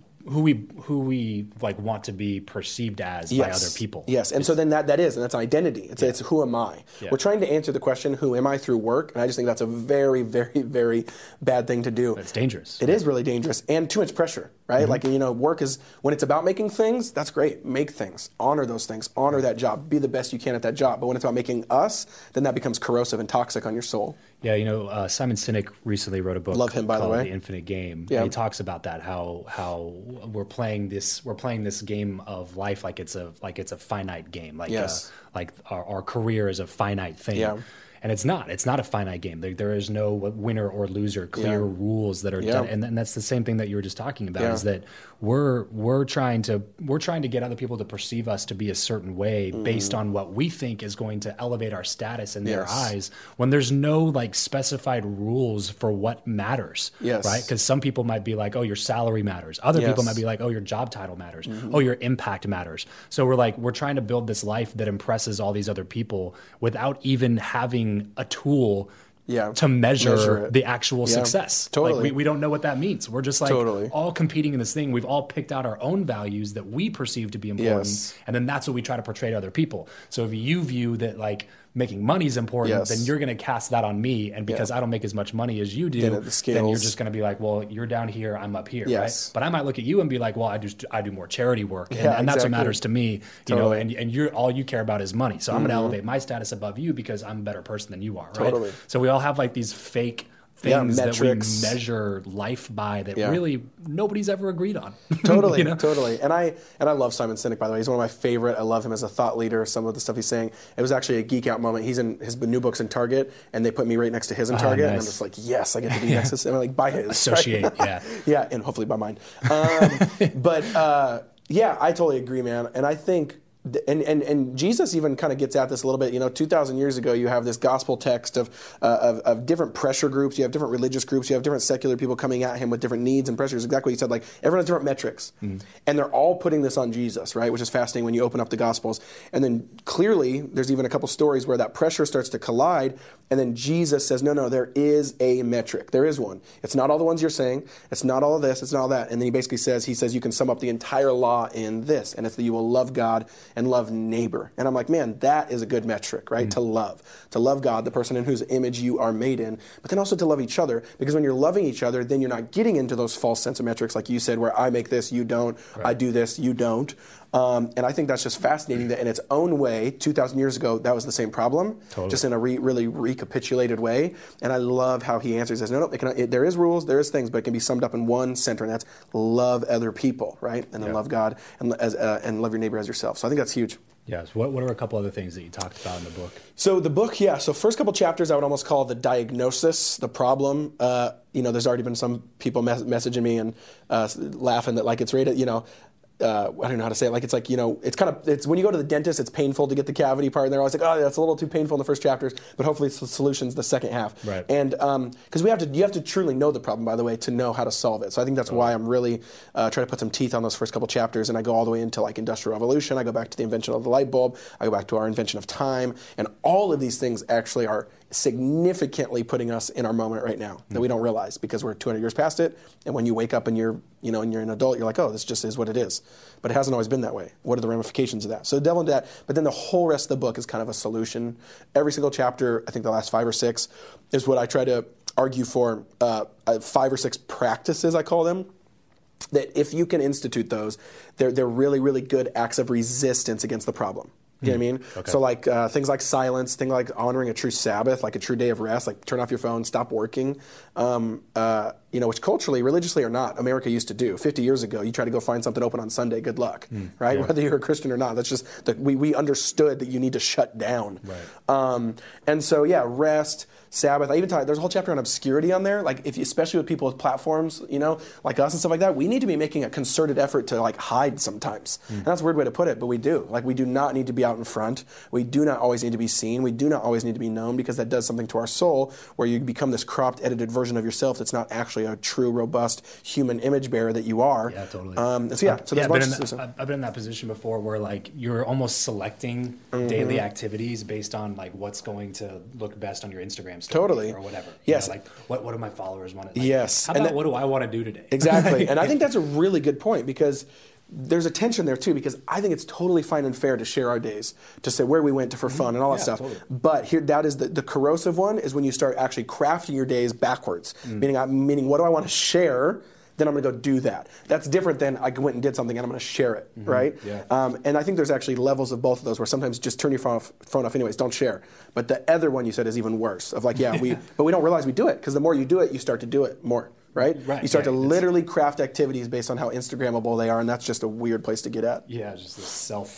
we like want to be perceived as by other people. Yes, and so then that's an identity. It's who am I? Yeah. We're trying to answer the question, who am I, through work, and I just think that's a very, very, very bad thing to do. It's dangerous. It is really dangerous, and too much pressure, right? Like, work is, when it's about making things, that's great. Make things, honor those things, honor that job, be the best you can at that job. But when it's about making us, then that becomes corrosive and toxic on your soul. Yeah, Simon Sinek recently wrote a book called The Infinite Game. Yeah. And he talks about that, how we're playing this game of life like it's a finite game, like our career is a finite thing. Yeah. And it's not a finite game. There is no winner or loser, clear rules that are done. And that's the same thing that you were just talking about, is that we're trying to get other people to perceive us to be a certain way based on what we think is going to elevate our status in their eyes, when there's no like specified rules for what matters, right? Because some people might be like, oh, your salary matters. Other people might be like, oh, your job title matters. Oh, your impact matters. So we're trying to build this life that impresses all these other people without even having a tool to measure the actual success. Totally. Like we don't know what that means. We're just like all competing in this thing. We've all picked out our own values that we perceive to be important, and then that's what we try to portray to other people. So if you view that like making money is important, then you're going to cast that on me, and because I don't make as much money as you do, then you're just going to be like, well, you're down here, I'm up here, right? But I might look at you and be like, well, I do more charity work, and that's what matters to me, you know, and you're all you care about is money. So I'm going to elevate my status above you because I'm a better person than you are, right? So we all have like these fake things that we measure life by that really nobody's ever agreed on. Totally. And I love Simon Sinek, by the way. He's one of my favorite. I love him as a thought leader. Some of the stuff he's saying. It was actually a geek out moment. He's in his new book's in Target, and they put me right next to his in Target, and I'm just like, yes, I get to be next to him. I'm like, buy his. Associate, right? Yeah, and hopefully buy mine. But I totally agree, man. And I think. And Jesus even kind of gets at this a little bit. 2,000 years ago, you have this gospel text of different pressure groups. You have different religious groups. You have different secular people coming at him with different needs and pressures. Exactly what he said. Like, everyone has different metrics. And they're all putting this on Jesus, right? Which is fascinating when you open up the Gospels. And then clearly, there's even a couple stories where that pressure starts to collide. And then Jesus says, no, there is a metric. There is one. It's not all the ones you're saying. It's not all of this. It's not all that. And then he basically says, you can sum up the entire law in this. And it's that you will love God and love neighbor. And I'm like, man, that is a good metric, right? To love God, the person in whose image you are made in, but then also to love each other, because when you're loving each other, then you're not getting into those false sense of metrics, like you said, where I make this, you don't, I do this, you don't. And I think that's just fascinating that in its own way, 2,000 years ago, that was the same problem, just in a really recapitulated way. And I love how he answers this. No, there is rules, there is things, but it can be summed up in one center, and that's love other people, right? And then love God and love your neighbor as yourself. So I think that's huge. Yes. What are a couple other things that you talked about in the book? So the book, so first couple chapters I would almost call the diagnosis, the problem. There's already been some people messaging me and laughing that like it's rated, I don't know how to say it. Like, it's like, it's when you go to the dentist, it's painful to get the cavity part. And they're always like, oh, that's a little too painful in the first chapters, but hopefully it's the solution's the second half. Right. And because you have to truly know the problem, by the way, to know how to solve it. So I think that's why I'm really trying to put some teeth on those first couple chapters. And I go all the way into like Industrial Revolution. I go back to the invention of the light bulb. I go back to our invention of time. And all of these things actually are significantly putting us in our moment right now that we don't realize because we're 200 years past it. And when you wake up and you're an adult, you're like, oh, this just is what it is. But it hasn't always been that way. What are the ramifications of that? So delve into that. But then the whole rest of the book is kind of a solution. Every single chapter, I think the last 5 or 6, is what I try to argue for, 5 or 6 practices, I call them, that if you can institute those, they're really, really good acts of resistance against the problem. You know what I mean? Okay. So like things like silence, things like honoring a true Sabbath, like a true day of rest, like turn off your phone, stop working, which culturally, religiously or not, America used to do. 50 years ago, you try to go find something open on Sunday, good luck, right? Yeah. Whether you're a Christian or not, that's just that we understood that you need to shut down. Right. And so, rest, Sabbath. I even there's a whole chapter on obscurity on there. Like especially with people with platforms, like us and stuff like that, we need to be making a concerted effort to like hide sometimes. And that's a weird way to put it, but we do. Like we do not need to be out in front. We do not always need to be seen. We do not always need to be known because that does something to our soul where you become this cropped, edited version of yourself that's not actually a true, robust human image bearer that you are. Yeah, totally. So there's I've been in that position before where like you're almost selecting daily activities based on like what's going to look best on your Instagram story or whatever. Yes. Like what do my followers want to? Yes. How about what do I want to do today? Exactly. And I think that's a really good point because there's a tension there too, because I think it's totally fine and fair to share our days, to say where we went for fun and all that stuff. Totally. But here, that is the corrosive one is when you start actually crafting your days backwards, meaning what do I want to share? Then I'm going to go do that. That's different than I went and did something and I'm going to share it, right? Yeah. And I think there's actually levels of both of those where sometimes just turn your phone off anyways, don't share. But the other one you said is even worse, of like, but we don't realize we do it, because the more you do it, you start to do it more. Right? Right. You start to literally craft activities based on how Instagrammable they are, and that's just a weird place to get at. Yeah, just this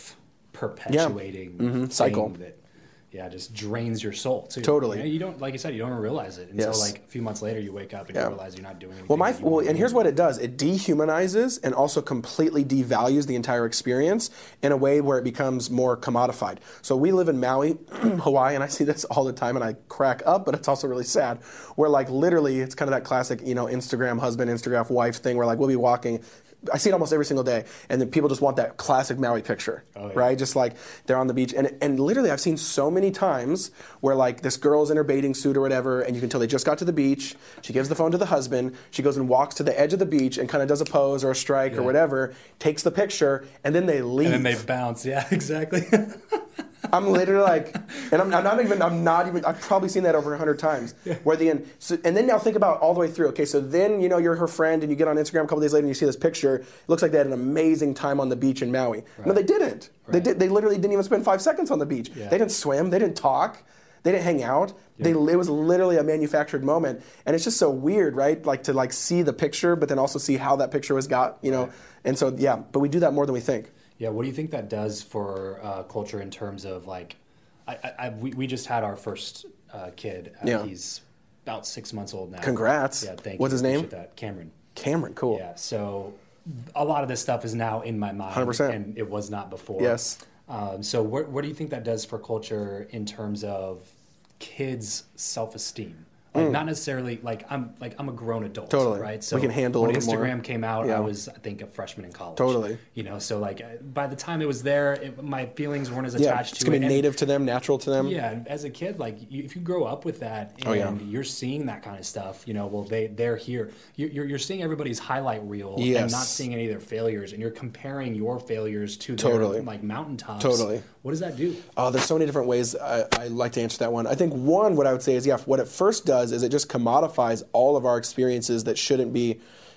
self-perpetuating cycle that just drains your soul too. Totally. You don't, like you said, you don't even realize it until like a few months later you wake up and you realize you're not doing anything. And here's what it does. It dehumanizes and also completely devalues the entire experience in a way where it becomes more commodified. So we live in Maui, Hawaii, and I see this all the time and I crack up, but it's also really sad, where like literally it's kind of that classic, Instagram husband, Instagram wife thing where like we'll be walking. I see it almost every single day, and then people just want that classic Maui picture, right? Just like they're on the beach, and literally I've seen so many times where like this girl's in her bathing suit or whatever, and you can tell they just got to the beach. She gives the phone to the husband. She goes and walks to the edge of the beach and kind of does a pose or a strike or whatever, takes the picture, and then they leave. And then they bounce. Yeah, exactly. I'm literally like, and I'm not even, I've probably seen that over 100 times. Yeah. And then now think about all the way through. Okay, so then, you're her friend and you get on Instagram a couple days later and you see this picture. It looks like they had an amazing time on the beach in Maui. Right. No, they didn't. Right. They literally didn't even spend 5 seconds on the beach. Yeah. They didn't swim. They didn't talk. They didn't hang out. Yeah. It was literally a manufactured moment. And it's just so weird, right? Like to see the picture, but then also see how that picture was got, Right. And so, but we do that more than we think. Yeah, what do you think that does for culture in terms of like, we just had our first kid. He's about 6 months old now. Congrats. Yeah, thank you. What's his name? Appreciate that. Cameron. Cameron, cool. Yeah, so a lot of this stuff is now in my mind. 100%. And it was not before. Yes. So what do you think that does for culture in terms of kids' self-esteem? Like not necessarily I'm a grown adult, totally. Right? So we can handle when it more. Instagram came out, I was I think a freshman in college. Totally. So like by the time it was there, my feelings weren't as attached to it. It's gonna be native to them, natural to them. Yeah, and as a kid, like if you grow up with that and you're seeing that kind of stuff, they're here. You're seeing everybody's highlight reel and not seeing any of their failures, and you're comparing your failures to their like mountaintops. Totally. What does that do? Oh, there's so many different ways I like to answer that one. I think one, what I would say is, what it first does is it just commodifies all of our experiences that shouldn't be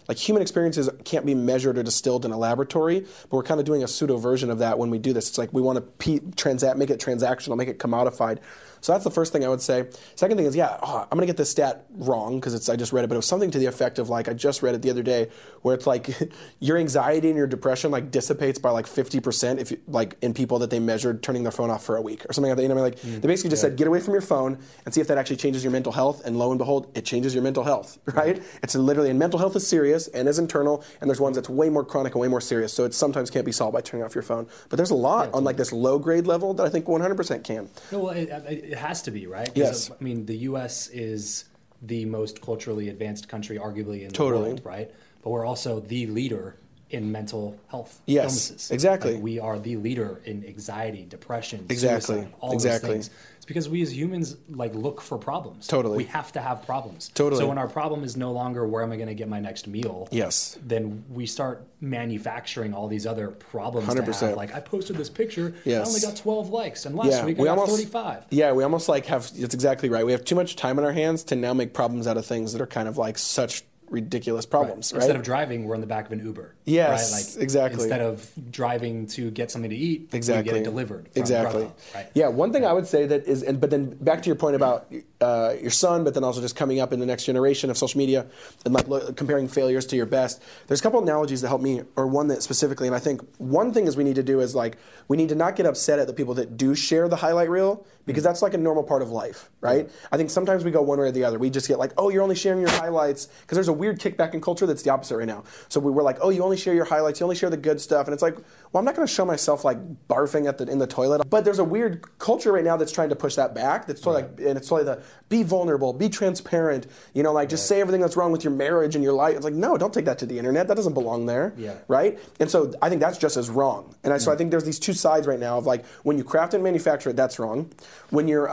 like human experiences can't be measured or distilled in a laboratory, but we're kind of doing a pseudo version of that when we do this. It's like we want to make it transactional, make it commodified. So that's the first thing I would say. Second thing is, I'm going to get this stat wrong because I just read it, but it was something to the effect of like, I just read it the other day, where it's like your anxiety and your depression like dissipates by like 50% if you, like in people that they measured turning their phone off for a week or something like that. You know, like they basically just said, get away from your phone and see if that actually changes your mental health. And lo and behold, it changes your mental health, right? It's literally, and mental health is serious and is internal, and there's ones that's way more chronic and way more serious. So it sometimes can't be solved by turning off your phone. But there's a lot on like this low grade level that I think 100% can. No, well, it has to be, right? Yes. I mean, the U.S. is the most culturally advanced country, arguably, in the world, right? But we're also the leader in mental health illnesses. Exactly. Like, we are the leader in anxiety, depression, exactly. suicide, all those things. It's because we as humans like look for problems. Totally. We have to have problems. Totally. So when our problem is no longer where am I going to get my next meal, yes, then we start manufacturing all these other problems 100%. to have. Like, I posted this picture, yes, I only got 12 likes, and last week I got 35. Yeah, we almost like have, it's exactly right. We have too much time on our hands to now make problems out of things that are kind of like such ridiculous problems, right? Instead of driving, we're in the back of an Uber. Yes, right? Like, exactly. Instead of driving to get something to eat, exactly, we get it delivered. From exactly. Grubhub, right? Yeah, one thing I would say that is, but then back to your point about your son, but then also just coming up in the next generation of social media and like comparing failures to your best. There's a couple analogies that help me, or one that specifically, and I think one thing is we need to do is like, we need to not get upset at the people that do share the highlight reel, because that's like a normal part of life, right? I think sometimes we go one way or the other. We just get like, oh, you're only sharing your highlights, because there's a weird kickback in culture that's the opposite right now. So we're like, oh, you only share your highlights, you only share the good stuff, and it's like, well, I'm not going to show myself like barfing in the toilet. But there's a weird culture right now that's trying to push that back. That's totally like, and it's totally the be vulnerable, be transparent, you know, like just say everything that's wrong with your marriage and your life. It's like, no, don't take that to the internet. That doesn't belong there, right? And so I think that's just as wrong. And so I think there's these two sides right now of like, when you craft and manufacture it, that's wrong. When you're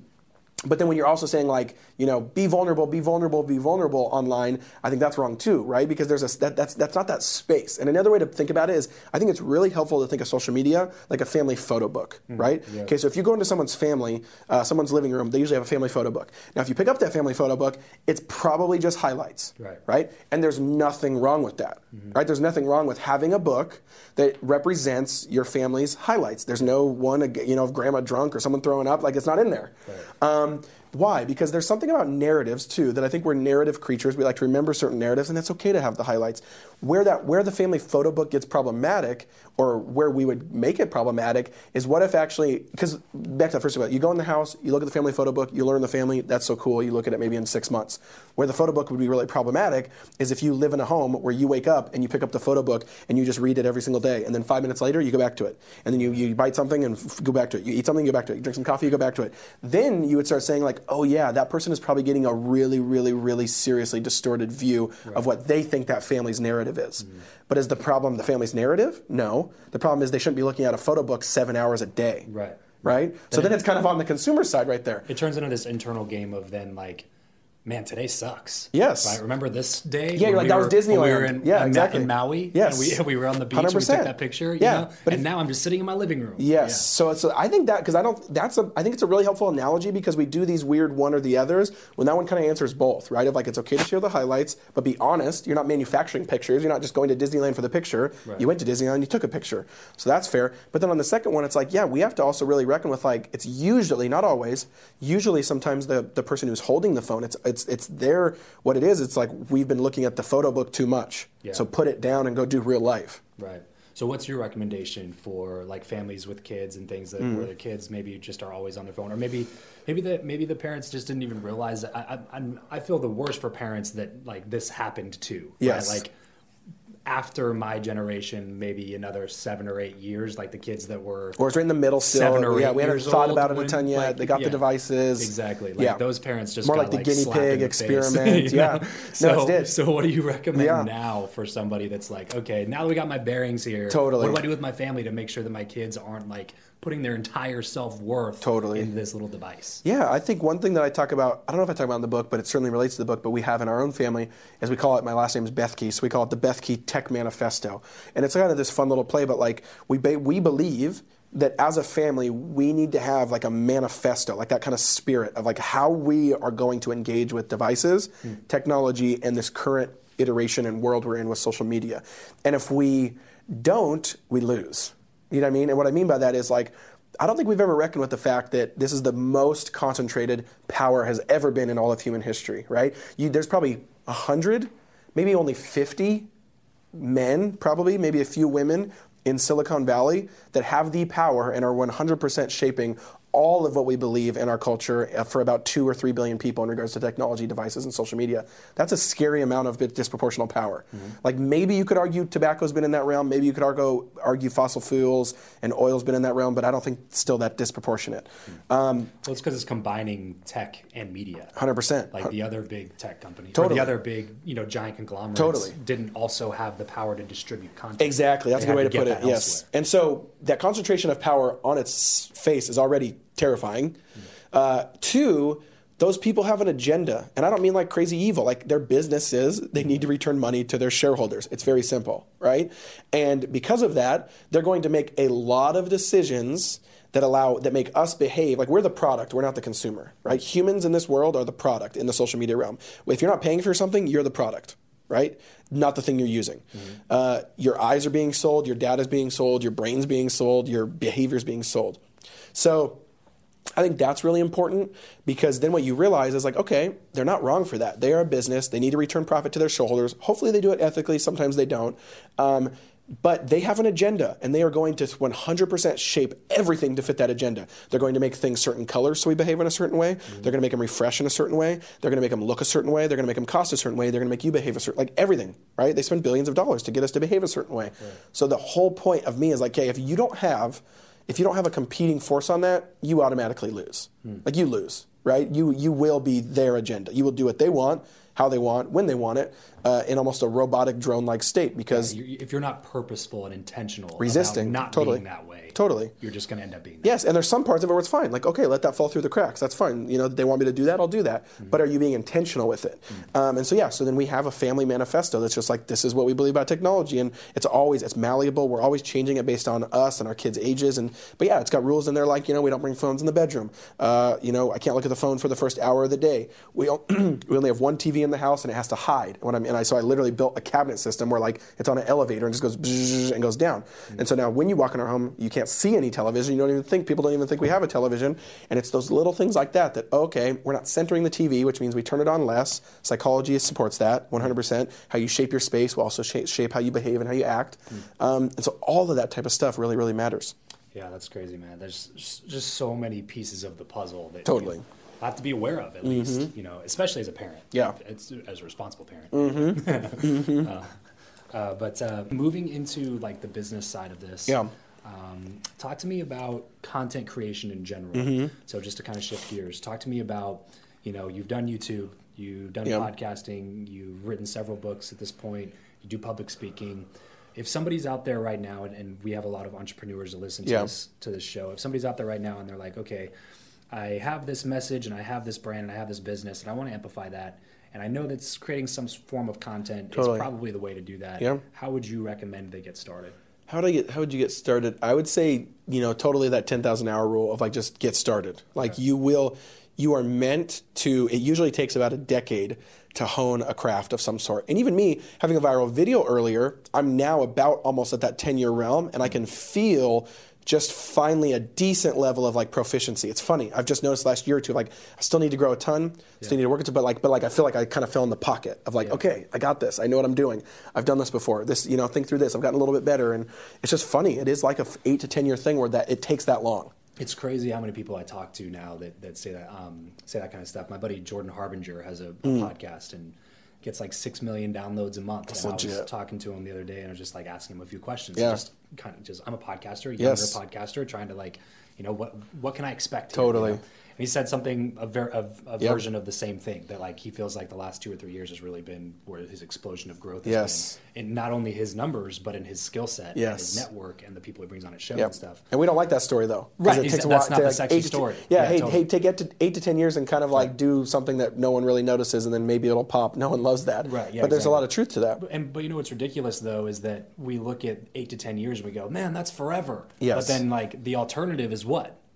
but then when you're also saying like, you know, be vulnerable, be vulnerable, be vulnerable online, I think that's wrong too, right? Because there's that's not that space. And another way to think about it is, I think it's really helpful to think of social media like a family photo book, right? Yeah. Okay, so if you go into someone's family, someone's living room, they usually have a family photo book. Now, if you pick up that family photo book, it's probably just highlights, right? And there's nothing wrong with that, right? There's nothing wrong with having a book that represents your family's highlights. There's no one, you know, of grandma drunk or someone throwing up, like it's not in there. Why? Because there's something about narratives too that I think we're narrative creatures. We like to remember certain narratives, and it's okay to have the highlights. Where the family photo book gets problematic, or where we would make it problematic, is what if actually, because back to that first of all, you go in the house, you look at the family photo book, you learn the family, that's so cool, you look at it maybe in 6 months. Where the photo book would be really problematic is if you live in a home where you wake up and you pick up the photo book and you just read it every single day, and then 5 minutes later you go back to it, and then you bite something and go back to it, you eat something, you go back to it, you drink some coffee, you go back to it. Then you would start saying like, oh yeah, that person is probably getting a really, really, really seriously distorted view of what they think that family's narrative is. But is the problem the family's narrative? No. The problem is they shouldn't be looking at a photo book 7 hours a day. Right? So then it's kind of on the consumer side right there. It turns into this internal game of then like, man, today sucks. Yes. Right? Remember this day? Yeah, you're like, that was Disneyland. We were in Maui. Yes. And we were on the beach 100%. And we took that picture. You know? And now I'm just sitting in my living room. Yes. So I think that, because I think it's a really helpful analogy, because we do these weird one or the others, when that one kind of answers both, right? Of like, it's okay to share the highlights, but be honest. You're not manufacturing pictures. You're not just going to Disneyland for the picture. You went to Disneyland, you took a picture. So that's fair. But then on the second one, it's like, yeah, we have to also really reckon with like, it's usually, not always, usually sometimes the person who's holding the phone, it's their, what it is, it's like we've been looking at the photo book too much. So put it down and go do real life. Right. So what's your recommendation for like families with kids and things that where the kids maybe just are always on their phone, or maybe the parents just didn't even realize that? I feel the worst for parents that like this happened to. Yes. Right? Like after my generation, maybe another 7 or 8 years, like the kids that were... Or it's right in the middle still. 7 or 8 we haven't thought about it a ton yet. Like, they got the devices. Exactly. Like those parents just more got like the guinea pig experiment. Face, you know? So what do you recommend now for somebody that's like, okay, now that we got my bearings here, what do I do with my family to make sure that my kids aren't like putting their entire self-worth into this little device? Yeah, I think one thing that I talk about, I don't know if I talk about in the book, but it certainly relates to the book, but we have in our own family, as we call it, my last name is Bethke, so we call it the Bethke Tech Manifesto. And it's kind of this fun little play, but like we believe that as a family, we need to have like a manifesto, like that kind of spirit of like how we are going to engage with devices, technology, and this current iteration and world we're in with social media. And if we don't, we lose. You know what I mean? And what I mean by that is like, I don't think we've ever reckoned with the fact that this is the most concentrated power has ever been in all of human history, right? There's probably 100, maybe only 50 men, probably, maybe a few women in Silicon Valley that have the power and are 100% shaping all of what we believe in our culture for about 2 or 3 billion people in regards to technology, devices, and social media. That's a scary amount of disproportional power. Like maybe you could argue tobacco's been in that realm, maybe you could argue fossil fuels and oil's been in that realm, but I don't think it's still that disproportionate. Well, it's because it's combining tech and media. 100%. Like the other big tech companies, Totally. or the other big, giant conglomerates Totally. didn't also have the power to distribute content. Exactly. That's a good way to put it. Yes. Elsewhere. And so that concentration of power on its face is already terrifying. 2, those people have an agenda. And I don't mean like crazy evil. Like their business is they need to return money to their shareholders. It's very simple, right? And because of that, they're going to make a lot of decisions that make us behave like we're the product, we're not the consumer, right? Humans in this world are the product in the social media realm. If you're not paying for something, you're the product, right? Not the thing you're using. Your eyes are being sold, your data is being sold, your brain's being sold, your behavior's being sold. So I think that's really important because then what you realize is like, okay, they're not wrong for that. They are a business. They need to return profit to their shareholders. Hopefully they do it ethically. Sometimes they don't. But they have an agenda, and they are going to 100% shape everything to fit that agenda. They're going to make things certain colors so we behave in a certain way. They're going to make them refresh in a certain way. They're going to make them look a certain way. They're going to make them cost a certain way. They're going to make you behave a certain like everything, right? They spend billions of dollars to get us to behave a certain way. Right. So the whole point of me is like, okay, if you don't have a competing force on that, you automatically lose. Like you lose, right? You will be their agenda. You will do what they want, how they want, when they want it, in almost a robotic drone-like state. Because if you're not purposeful and intentional, resisting, about not totally. being that way, totally, you're just going to end up being that. Yes, and there's some parts of it where it's fine. Like, okay, let that fall through the cracks. That's fine. They want me to do that, I'll do that. But are you being intentional with it? And so then we have a family manifesto that's just like, this is what we believe about technology, and it's malleable. We're always changing it based on us and our kids' ages. But yeah, it's got rules in there like, we don't bring phones in the bedroom. I can't look at the phone for the first hour of the day. We only have one TV in the house, and it has to hide. So I literally built a cabinet system where like it's on an elevator and just goes bzzz and goes down. And so now when you walk in our home, you can't see any television. People don't even think we have a television. And it's those little things like that, okay, we're not centering the TV, which means we turn it on less. Psychology supports that 100%. How you shape your space will also shape how you behave and how you act. And so all of that type of stuff really, really matters. Yeah, that's crazy, man. There's just so many pieces of the puzzle that totally. You have to be aware of at least, especially as a parent. Yeah. As a responsible parent. But moving into like the business side of this. Yeah. Talk to me about content creation in general. So just to kind of shift gears, talk to me about, you've done YouTube, you've done podcasting, you've written several books at this point, you do public speaking. If somebody's out there right now, and we have a lot of entrepreneurs that listen to this show, if somebody's out there right now and they're like, okay, I have this message and I have this brand and I have this business and I want to amplify that, and I know that creating some form of content is probably the way to do that. Yeah. How would you recommend they get started? How would you get started? I would say, totally that 10,000 hour rule of like just get started. Like you are meant to, it usually takes about a decade to hone a craft of some sort. And even me, having a viral video earlier, I'm now about almost at that 10-year realm, and I can feel just finally a decent level of like proficiency. It's funny. I've just noticed last year or two, like I still need to grow a ton, still need to work it, but I feel like I kind of fell in the pocket of like, okay, I got this. I know what I'm doing. I've done this before. This, think through this. I've gotten a little bit better, and it's just funny. It is like a 8 to 10 year thing where that it takes that long. It's crazy how many people I talk to now that say that kind of stuff. My buddy Jordan Harbinger has a podcast and gets like 6 million downloads a month. That's and legit. I was talking to him the other day, and I was just like asking him a few questions. Yeah. I'm a podcaster, younger podcaster, trying to like, what can I expect here, Totally. And he said something, a version of the same thing, that like he feels like the last 2 or 3 years has really been where his explosion of growth has been. In not only his numbers, but in his skill set, and his network, and the people he brings on his show and stuff. And we don't like that story though. Right, that's not the sexy story. Hey, take it to 8 to 10 years and kind of like do something that no one really notices, and then maybe it'll pop. No one loves that. Right, but there's a lot of truth to that. But what's ridiculous though is that we look at 8 to 10 years and we go, man, that's forever. Yes. But then like the alternative is what?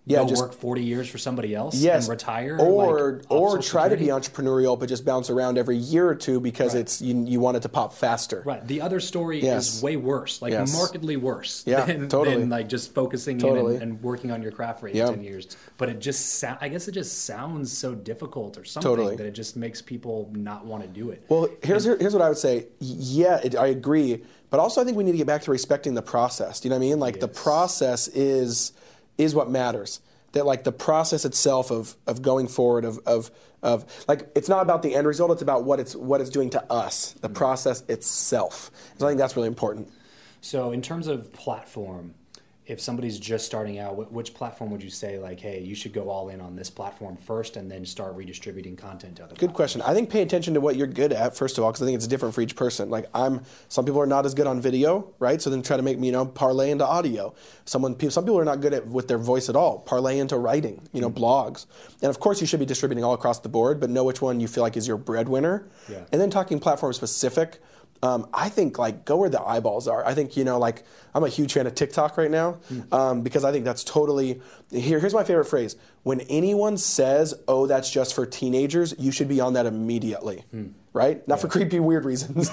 go work 40 years for somebody else and retire, or try to be entrepreneurial but just bounce around every year or two because it's you want it to pop faster. Right. The other story is way worse, markedly worse than like just focusing in and working on your craft for 8 to 10 years. But it just I guess it just sounds so difficult or something that it just makes people not want to do it. Well, here's what I would say. Yeah, I agree, but also I think we need to get back to respecting the process. Do you know what I mean? Like the process is what matters. That like the process itself of going forward of like it's not about the end result, it's about what it's doing to us, the process itself. So I think that's really important. So in terms of platform, if somebody's just starting out, which platform would you say like, hey, you should go all in on this platform first and then start redistributing content to other platforms? Good question. I think pay attention to what you're good at, first of all, because I think it's different for each person. Like some people are not as good on video, right? So then try to make me, parlay into audio. Some people are not good with their voice at all. Parlay into writing, blogs. And of course you should be distributing all across the board, but know which one you feel like is your breadwinner. Yeah. And then talking platform specific, I think go where the eyeballs are. I think, I'm a huge fan of TikTok right now because I think that's totally, here's my favorite phrase. When anyone says, oh, that's just for teenagers, you should be on that immediately, right? Not for creepy, weird reasons.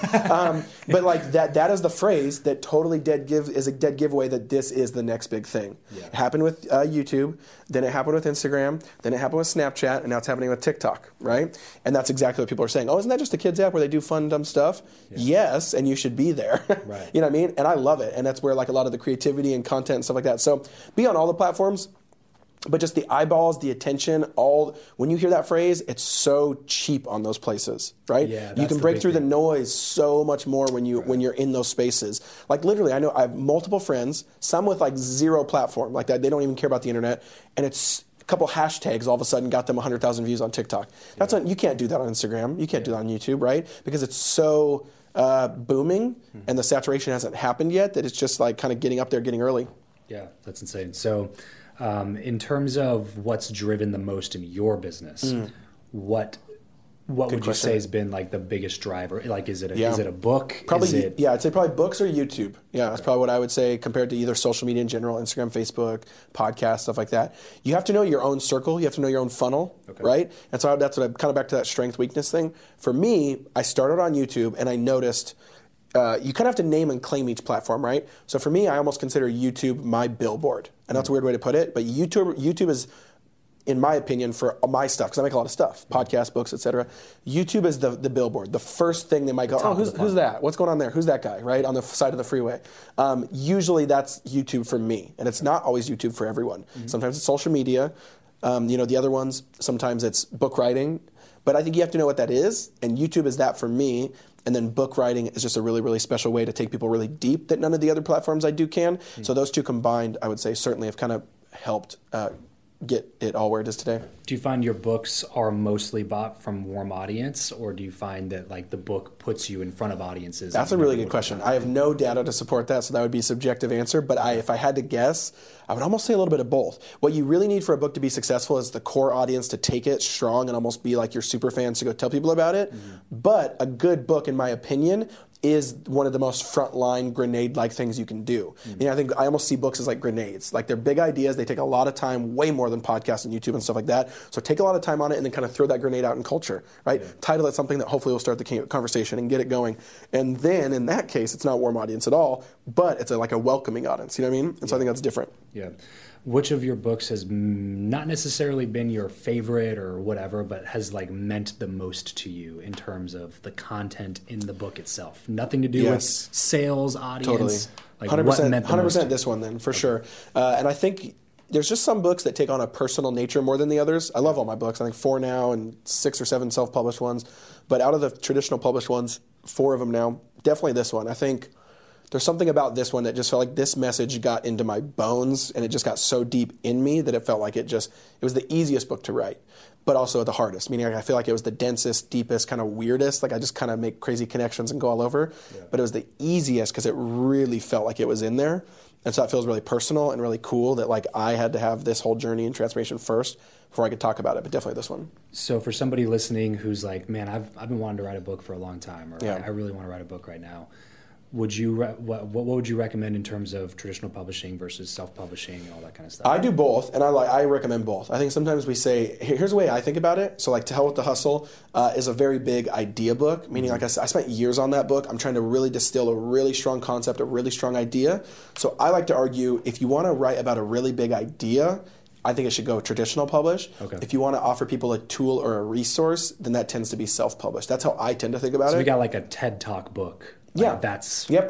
But that is the phrase that totally is a dead giveaway that this is the next big thing. Yeah. It happened with YouTube, then it happened with Instagram, then it happened with Snapchat, and now it's happening with TikTok, right? And that's exactly what people are saying. Oh, isn't that just a kids app where they do fun, dumb stuff? Yeah. Yes, and you should be there. Right. You know what I mean? And I love it. And that's where a lot of the creativity and content and stuff like that. So be on all the platforms. But just the eyeballs, the attention, when you hear that phrase, it's so cheap on those places, right? Yeah, you can break through the noise so much more when you're in those spaces. Like literally, I know I have multiple friends, some with zero platform, like that. They don't even care about the internet, and it's a couple hashtags all of a sudden got them 100,000 views on TikTok. You can't do that on Instagram. You can't do that on YouTube, right? Because it's so booming, and the saturation hasn't happened yet that it's just kind of getting up there, getting early. Yeah, that's insane. So. In terms of what's driven the most in your business, what would you say has been the biggest driver? Is it a book? Probably, I'd say probably books or YouTube. Yeah, that's probably what I would say compared to either social media in general, Instagram, Facebook, podcasts, stuff like that. You have to know your own circle. You have to know your own funnel, right? And so that's what I'm kind of back to that strength weakness thing. For me, I started on YouTube and I noticed. You kind of have to name and claim each platform, right? So for me, I almost consider YouTube my billboard. And that's a weird way to put it. But YouTube is, in my opinion, for my stuff, because I make a lot of stuff, podcasts, books, etc. YouTube is the billboard. The first thing they might go, who's that? What's going on there? Who's that guy, right? On the side of the freeway. Usually that's YouTube for me. And it's not always YouTube for everyone. Mm-hmm. Sometimes it's social media. The other ones, sometimes it's book writing. But I think you have to know what that is. And YouTube is that for me. And then book writing is just a really, really special way to take people really deep that none of the other platforms I do can. Mm-hmm. So those two combined, I would say, certainly have kind of helped get it all where it is today. Do you find your books are mostly bought from warm audience, or do you find that the book puts you in front of audiences? That's a really good question. I have no data to support that, so that would be a subjective answer. But if I had to guess, I would almost say a little bit of both. What you really need for a book to be successful is the core audience to take it strong and almost be like your super fans to go tell people about it. Mm-hmm. But a good book, in my opinion, is one of the most frontline grenade-like things you can do. Mm-hmm. I think I almost see books as like grenades. They're big ideas. They take a lot of time, way more than podcasts and YouTube and stuff like that. So take a lot of time on it and then kind of throw that grenade out in culture, right? Yeah. Title it something that hopefully will start the conversation and get it going. And then in that case, it's not warm audience at all, but it's a welcoming audience. You know what I mean? And so I think that's different. Yeah. Which of your books has not necessarily been your favorite or whatever, but has meant the most to you in terms of the content in the book itself? Nothing to do with sales, audience. Totally. 100% this one then, for sure. And I think there's just some books that take on a personal nature more than the others. I love all my books. I think 4 now and 6 or 7 self-published ones. But out of the traditional published ones, 4 of them now, definitely this one. I think there's something about this one that just felt like this message got into my bones and it just got so deep in me that it felt like it was the easiest book to write, but also the hardest. Meaning I feel like it was the densest, deepest, kind of weirdest. I just kind of make crazy connections and go all over. Yeah. But it was the easiest because it really felt like it was in there. And so that feels really personal and really cool that I had to have this whole journey and transformation first before I could talk about it, but definitely this one. So for somebody listening who's man, I've been wanting to write a book for a long time, or I really want to write a book right now. what would you recommend in terms of traditional publishing versus self-publishing and all that kind of stuff? I do both, and I recommend both. I think sometimes we say, here's the way I think about it. So like To Hell with the Hustle is a very big idea book, meaning like I spent years on that book. I'm trying to really distill a really strong concept, a really strong idea. So I like to argue, if you want to write about a really big idea, I think it should go traditional publish. Okay. If you want to offer people a tool or a resource, then that tends to be self-published. That's how I tend to think about it. So we got like a TED Talk book. Yeah, that's or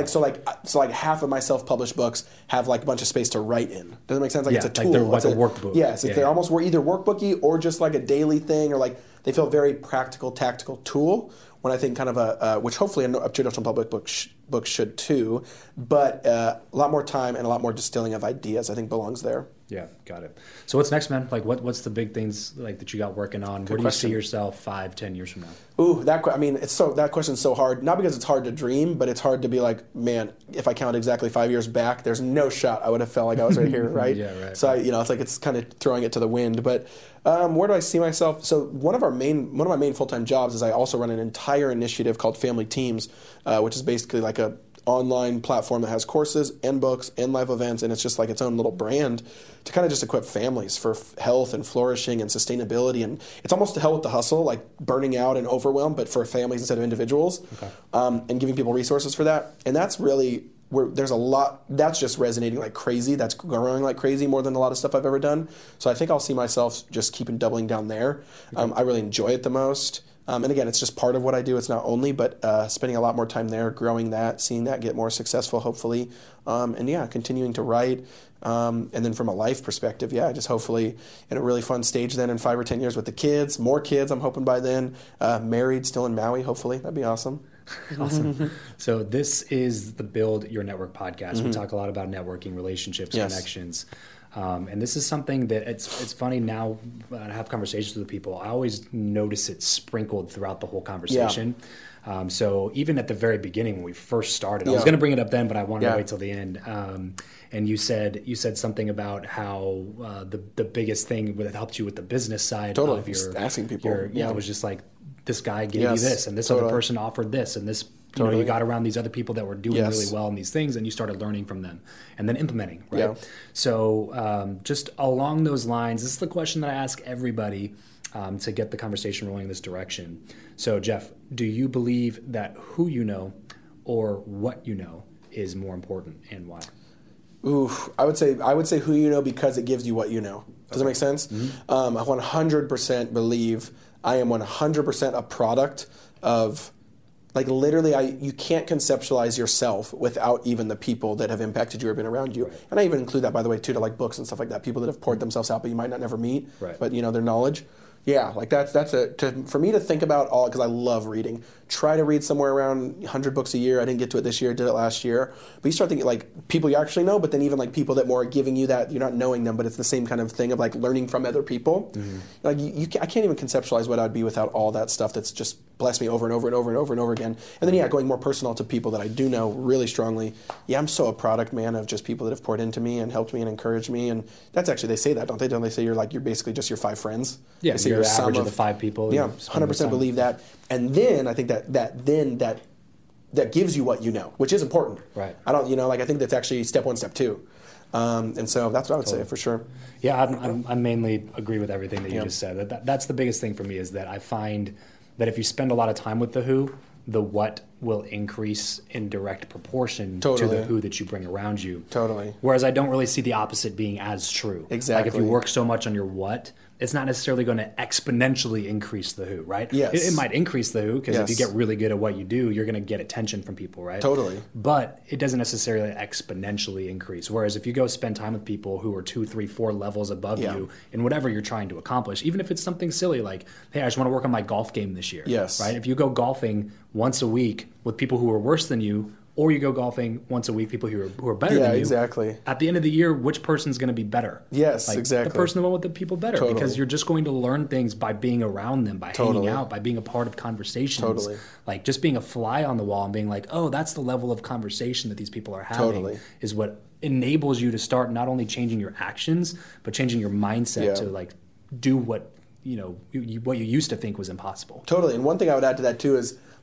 like half of my self-published books have like a bunch of space to write in. Does that make sense? Like it's a tool. Like they're like a workbook. Yes, they're almost either workbooky or just like a daily thing, or like they feel very practical, tactical tool. When I think kind of which hopefully a traditional public book should too, but a lot more time and a lot more distilling of ideas I think belongs there. Yeah, got it. So what's next, man? Like what's the big things like that you got working on? Where do you see yourself 5-10 years from now? Ooh, that question's so hard. Not because it's hard to dream, but it's hard to be like, man, if I count exactly 5 years back, there's no shot I would have felt like I was right here, right? Yeah, right. So it's like it's kind of throwing it to the wind. But where do I see myself? So one of my main full-time jobs is I also run an entire initiative called Family Teams, which is basically like a online platform that has courses and books and live events, and it's just like its own little brand to kind of just equip families for health and flourishing and sustainability. And it's almost To Hell with the Hustle, like burning out and overwhelm, but for families instead of individuals. Okay. And giving people resources for that. And that's really where there's a lot that's just resonating like crazy. That's growing like crazy, more than a lot of stuff I've ever done. So I think I'll see myself just keeping doubling down there. Okay. I really enjoy it the most. And again, it's just part of what I do. It's not only, but spending a lot more time there, growing that, seeing that get more successful, hopefully. And yeah, continuing to write. And then from a life perspective, yeah, just hopefully in a really fun stage then in 5 or 10 years with the kids, more kids, I'm hoping by then. Married, still in Maui, hopefully. That'd be awesome. Awesome. So this is the Build Your Network podcast. We talk a lot about networking, relationships, connections. And this is something that it's funny now when I have conversations with people, I always notice it sprinkled throughout the whole conversation. Yeah. So even at the very beginning when we first started, I was going to bring it up then, but I wanted to wait till the end. And you said something about how the biggest thing that helped you with the business side of your just asking people. It was just like, this guy gave you this, and this other person offered this, and this. You got around these other people that were doing really well in these things, and you started learning from them and then implementing, right? Yeah. So just along those lines, this is the question that I ask everybody to get the conversation rolling in this direction. So, Jeff, do you believe that who you know or what you know is more important, and why? Ooh, I would say who you know, because it gives you what you know. Does that make sense? Mm-hmm. I 100% believe I am 100% a product of, like, literally, you can't conceptualize yourself without even the people that have impacted you or been around you. Right. And I even include that, by the way, too, to like books and stuff like that. People that have poured themselves out, but you might not never meet. Right. But their knowledge. Yeah, like for me to think about all, because I love reading. Try to read somewhere around 100 books a year. I didn't get to it this year, did it last year. But you start thinking like people you actually know, but then even like people that more are giving you that, you're not knowing them, but it's the same kind of thing of like learning from other people. Mm-hmm. Like I can't even conceptualize what I'd be without all that stuff that's just blessed me over and over and over and over and over again. And then going more personal to people that I do know really strongly. Yeah, I'm so a product, man, of just people that have poured into me and helped me and encouraged me. And that's actually, they say that, don't they? Don't they say you're basically just your 5 friends? Yeah, you're the average of the 5 people. Yeah, 100% believe that. And then I think that gives you what you know, which is important. Right. I don't, I think that's actually step 1, step 2. And so that's what I would say for sure. Yeah, I mainly agree with everything that you just said. That's the biggest thing for me, is that I find that if you spend a lot of time with the who, the what will increase in direct proportion to the who that you bring around you. Totally. Whereas I don't really see the opposite being as true. Exactly. Like if you work so much on your what, it's not necessarily going to exponentially increase the who, right? Yes. It might increase the who, because if you get really good at what you do, you're going to get attention from people, right? Totally. But it doesn't necessarily exponentially increase. Whereas if you go spend time with people who are 2, 3, 4 levels above you in whatever you're trying to accomplish, even if it's something silly like, hey, I just want to work on my golf game this year. Yes. Right? If you go golfing once a week with people who are worse than you, or you go golfing once a week, people who are better than you. Exactly. At the end of the year, which person's going to be better? Yes, exactly. The person that went with the people better. Totally. Because you're just going to learn things by being around them, by hanging out, by being a part of conversations. Totally. Like just being a fly on the wall and being like, oh, that's the level of conversation that these people are having is what enables you to start not only changing your actions, but changing your mindset to like do what what you used to think was impossible. Totally. And one thing I would add to that too is,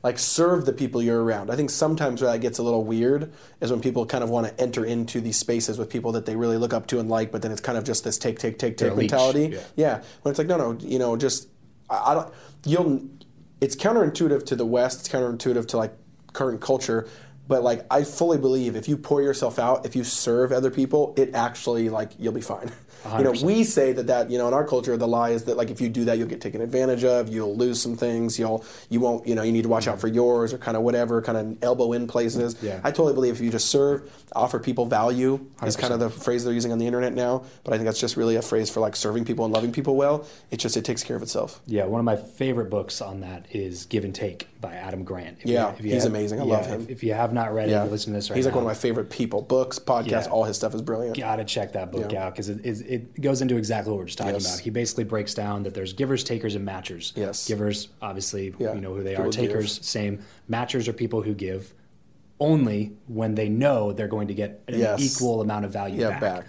like serve the people you're around. I think sometimes where that gets a little weird is when people kind of want to enter into these spaces with people that they really look up to and like, but then it's kind of just this take mentality. Yeah. When it's like, no, just I don't. It's counterintuitive to the West. It's counterintuitive to like current culture. But like I fully believe if you pour yourself out, if you serve other people, it actually like you'll be fine. 100%. We say that in our culture the lie is that like if you do that you'll get taken advantage of, you'll lose some things, you won't you need to watch out for yours or kind of whatever, kind of elbow in places. Yeah. I totally believe if you just serve, offer people value 100%. Is kind of the phrase they're using on the internet now. But I think that's just really a phrase for like serving people and loving people well. It takes care of itself. Yeah, one of my favorite books on that is Give and Take by Adam Grant. He's amazing. I love him. If you have not read it, listen to this right now. He's like one of my favorite people. Books, podcasts, all his stuff is brilliant. Gotta check that book out because it goes into exactly what we're just talking about. He basically breaks down that there's givers, takers, and matchers. Yes. Givers, obviously, you know who they People are. Takers, give. same. Matchers are people who give only when they know they're going to get an equal amount of value back.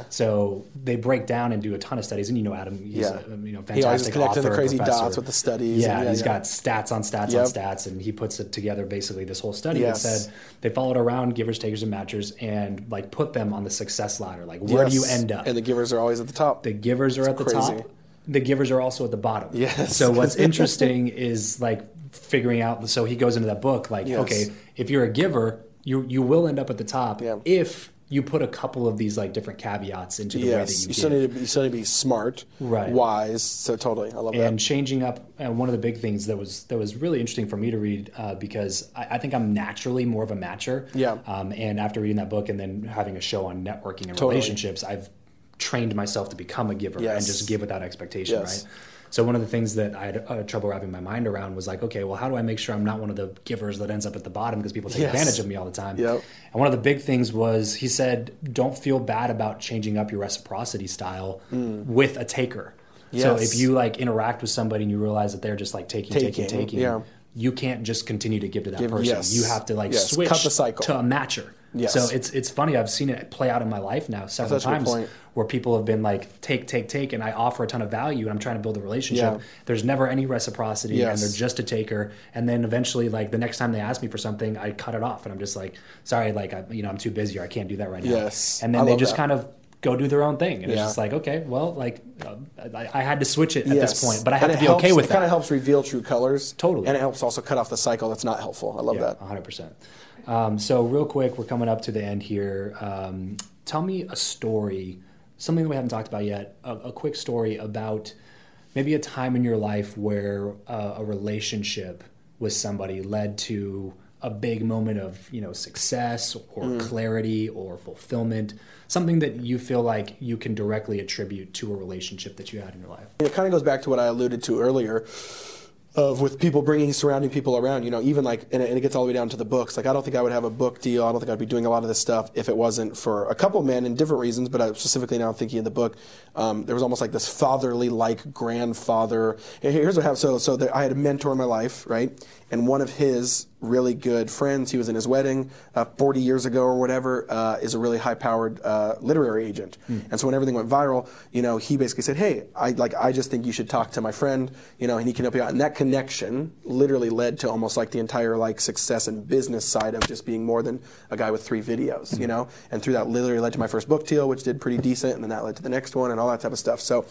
So they break down and do a ton of studies. And Adam, he's a fantastic he always connecting author, the crazy professor. dots with the studies. He's got stats on stats on stats, and he puts it together basically this whole study that said they followed around givers, takers, and matchers and like put them on the success ladder. Like where do you end up? And the givers are always at the top. The givers are at the top. The givers are also at the bottom. Yes. So what's interesting is like figuring out. So he goes into that book like, okay, if you're a giver, you will end up at the top if you put a couple of these like different caveats into the way that you give. You still need to be smart, wise. So totally, I love that. And changing up, and one of the big things that was really interesting for me to read because I think I'm naturally more of a matcher. Yeah. And after reading that book and then having a show on networking and relationships, I've trained myself to become a giver and just give without expectation, right? So one of the things that I had trouble wrapping my mind around was like, okay, well, how do I make sure I'm not one of the givers that ends up at the bottom because people take advantage of me all the time? Yep. And one of the big things was he said, don't feel bad about changing up your reciprocity style with a taker. Yes. So if you like interact with somebody and you realize that they're just like taking, you can't just continue to give to that person. You have to like switch Cut the cycle. to a matcher. Yes. So it's funny. I've seen it play out in my life now several times where people have been like, take, and I offer a ton of value and I'm trying to build a relationship. Yeah. There's never any reciprocity and they're just a taker. And then eventually, like the next time they ask me for something, I cut it off and I'm just like, sorry, like I'm too busy or I can't do that right now. Yes. And then they just kind of go do their own thing. And it's just like, okay, well, like I had to switch it at this point, but I have to be okay with that. It kind of helps reveal true colors. Totally. And it helps also cut off the cycle that's not helpful. I love that. 100%. So real quick, we're coming up to the end here. Tell me a story, something that we haven't talked about yet, a quick story about maybe a time in your life where a relationship with somebody led to a big moment of success or clarity or fulfillment, something that you feel like you can directly attribute to a relationship that you had in your life. It kind of goes back to what I alluded to earlier of with people surrounding people around, even like, and it gets all the way down to the books. Like, I don't think I would have a book deal. I don't think I'd be doing a lot of this stuff if it wasn't for a couple men in different reasons, but I specifically now thinking of the book, there was almost like this fatherly, like grandfather. And here's what happened. So I had a mentor in my life, right? And one of his really good friends, he was in his wedding 40 years ago or whatever, is a really high-powered literary agent. And so when everything went viral, he basically said, hey, I just think you should talk to my friend, and he can help you out. And that connection literally led to almost like the entire like success and business side of just being more than a guy with 3 videos, And through that literally led to my first book deal, which did pretty decent, and then that led to the next one and all that type of stuff. So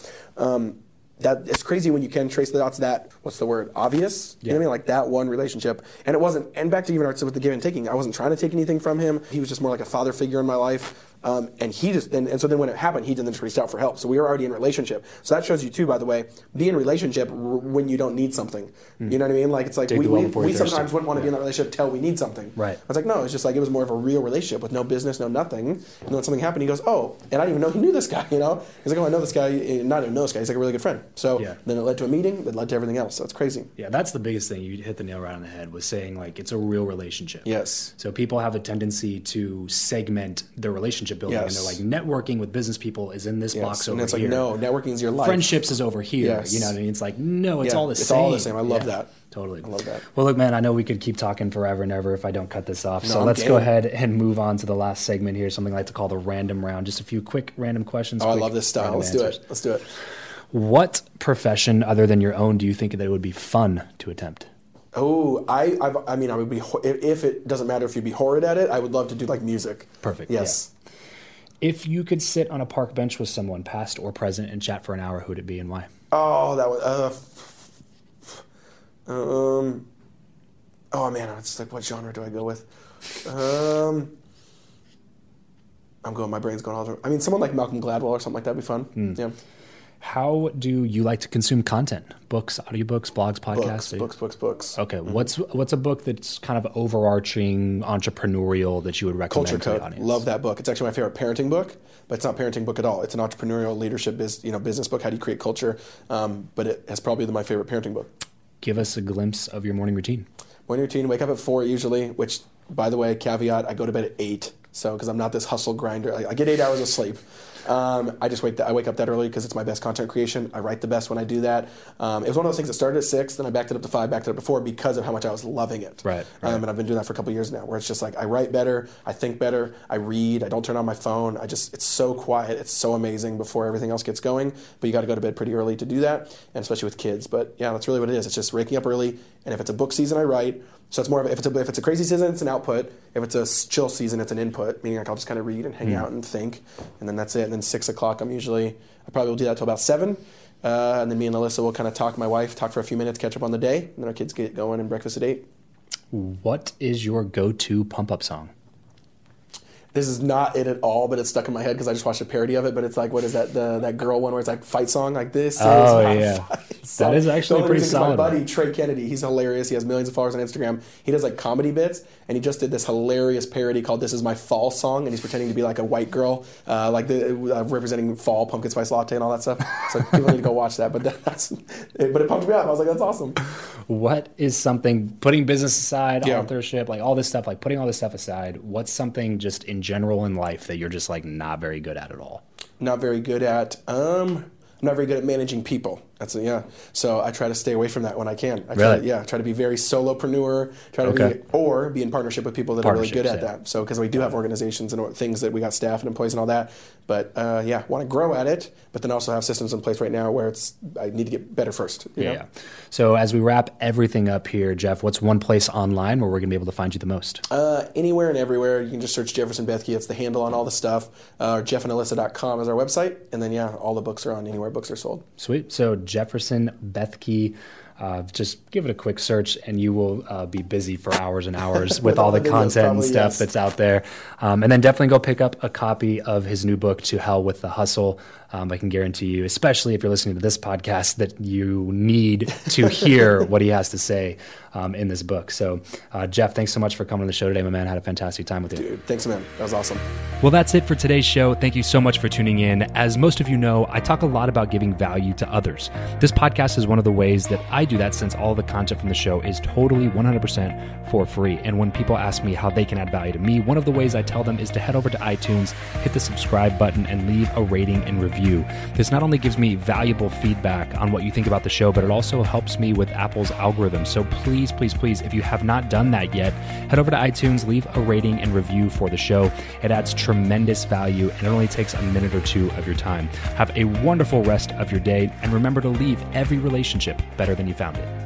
that it's crazy when you can trace the dots that, what's the word, obvious? You know what I mean? Like that one relationship. And it wasn't, and back to even with the give and taking, I wasn't trying to take anything from him. He was just more like a father figure in my life. And he just, and so then when it happened, he then just reached out for help. So we were already in a relationship. So that shows you too, by the way, be in a relationship when you don't need something. You know what I mean? Like it's like we sometimes wouldn't want to be in that relationship till we need something. Right. I was like, no, it's just like it was more of a real relationship with no business, no nothing. And then when something happened, he goes, oh, and I didn't even know he knew this guy. He's like, oh, I know this guy. Not even know this guy. He's like a really good friend. So then it led to a meeting that led to everything else. So it's crazy. Yeah, that's the biggest thing. You hit the nail right on the head was saying like it's a real relationship. Yes. So people have a tendency to segment their relationship building, and they're like, networking with business people is in this box over here. And it's like, no, networking is your life. Friendships is over here. Yes. You know what I mean? It's like, no, it's all the same. It's all the same. I love that. Totally. I love that. Well, look, man, I know we could keep talking forever and ever if I don't cut this off. So let's go ahead and move on to the last segment here, something I like to call the random round. Just a few quick random questions. Oh, I love this style. Let's do it. What profession other than your own do you think that it would be fun to attempt? Oh, I mean, I would be, if it doesn't matter if you'd be horrid at it, I would love to do like music. Perfect. Yes. Yeah. If you could sit on a park bench with someone, past or present, and chat for an hour, who'd it be and why? Oh, that was, oh man, it's like, what genre do I go with? My brain's going all over. I mean, someone like Malcolm Gladwell or something like that would be fun. Yeah. How do you like to consume content? Books, audiobooks, blogs, podcasts? Books. Okay. What's a book that's kind of overarching, entrepreneurial that you would recommend Culture to the Code. audience? Love that book. It's actually my favorite parenting book, but it's not a parenting book at all. It's an entrepreneurial leadership business book. How do you create culture? But it has probably been my favorite parenting book. Give us a glimpse of your morning routine. Morning routine, wake up at 4 usually, which, by the way, caveat, I go to bed at 8. So, because I'm not this hustle grinder. I get 8 hours of sleep. I wake up that early because it's my best content creation. I write the best when I do that. It was one of those things that started at 6, then I backed it up to 5, backed it up to 4 because of how much I was loving it. Right. And I've been doing that for a couple of years now, where it's just like I write better, I think better, I read, I don't turn on my phone. It's so quiet, it's so amazing before everything else gets going. But you got to go to bed pretty early to do that, and especially with kids. But yeah, that's really what it is. It's just waking up early, and if it's a book season, I write. So it's more of if it's a crazy season, it's an output. If it's a chill season, it's an input. Meaning like I'll just kind of read and hang out and think, and then that's it. And then 6 o'clock, I probably will do that till about 7, and then me and Alyssa will kind of talk. My wife talk for a few minutes, catch up on the day, and then our kids get going and breakfast at 8. What is your go-to pump-up song? This is not it at all, but it's stuck in my head because I just watched a parody of it. But it's like, what is that? That girl one where it's like fight song, like this. Oh yeah, that is actually pretty solid. My buddy Trey Kennedy, he's hilarious. He has millions of followers on Instagram. He does like comedy bits, and he just did this hilarious parody called "This Is My Fall Song," and he's pretending to be like a white girl, representing fall, pumpkin spice latte, and all that stuff. So people need to go watch that. But it pumped me up. I was like, that's awesome. What is something, putting business aside, authorship, like all this stuff, like putting all this stuff aside, what's something just in general in life that you're just like not very good at all? Not very good at, I'm not very good at managing people. So I try to stay away from that when I can. I try to be very solopreneur, be in partnership with people that are really good at that. So because we do have organizations and things that we got staff and employees and all that, but want to grow at it, but then also have systems in place right now where I need to get better first. You know? So as we wrap everything up here, Jeff, what's one place online where we're going to be able to find you the most? Anywhere and everywhere. You can just search Jefferson Bethke. It's the handle on all the stuff. JeffandAlyssa.com is our website. And then, all the books are on anywhere books are sold. Sweet. So Jefferson Bethke. Just give it a quick search and you will be busy for hours and hours with all the content and stuff that's out there. And then definitely go pick up a copy of his new book, To Hell with the Hustle. I can guarantee you, especially if you're listening to this podcast, that you need to hear what he has to say in this book. So, Jeff, thanks so much for coming on the show today, my man. I had a fantastic time with you. Dude, thanks, man. That was awesome. Well, that's it for today's show. Thank you so much for tuning in. As most of you know, I talk a lot about giving value to others. This podcast is one of the ways that I do that, since all the content from the show is totally 100% for free. And when people ask me how they can add value to me, one of the ways I tell them is to head over to iTunes, hit the subscribe button, and leave a rating and review. This not only gives me valuable feedback on what you think about the show, but it also helps me with Apple's algorithm. So please, please, please, if you have not done that yet, head over to iTunes, leave a rating and review for the show. It adds tremendous value, and it only takes a minute or two of your time. Have a wonderful rest of your day, and remember to leave every relationship better than you found it.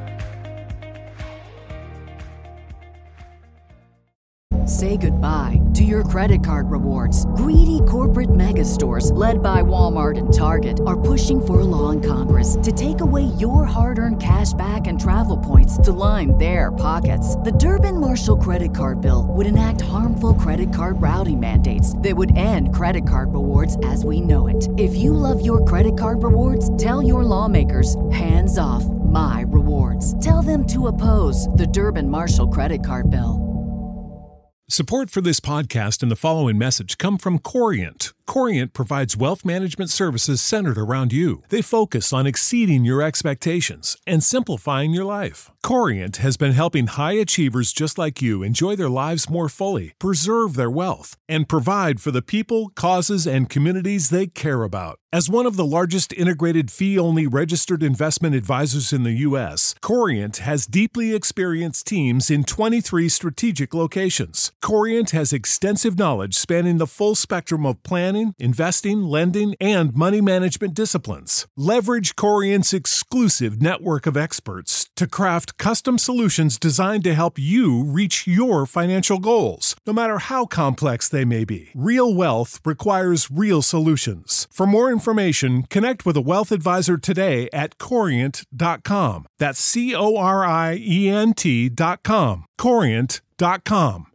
Say goodbye to your credit card rewards. Greedy corporate mega stores, led by Walmart and Target, are pushing for a law in Congress to take away your hard-earned cash back and travel points to line their pockets. The Durbin-Marshall credit card bill would enact harmful credit card routing mandates that would end credit card rewards as we know it. If you love your credit card rewards, tell your lawmakers, hands off my rewards. Tell them to oppose the Durbin-Marshall credit card bill. Support for this podcast and the following message come from Corient. Corient provides wealth management services centered around you. They focus on exceeding your expectations and simplifying your life. Corient has been helping high achievers just like you enjoy their lives more fully, preserve their wealth, and provide for the people, causes, and communities they care about. As one of the largest integrated fee-only registered investment advisors in the U.S., Corient has deeply experienced teams in 23 strategic locations. Corient has extensive knowledge spanning the full spectrum of plan planning, investing, lending, and money management disciplines. Leverage Corient's exclusive network of experts to craft custom solutions designed to help you reach your financial goals, no matter how complex they may be. Real wealth requires real solutions. For more information, connect with a wealth advisor today at Corient.com. That's Corient.com. Corient.com.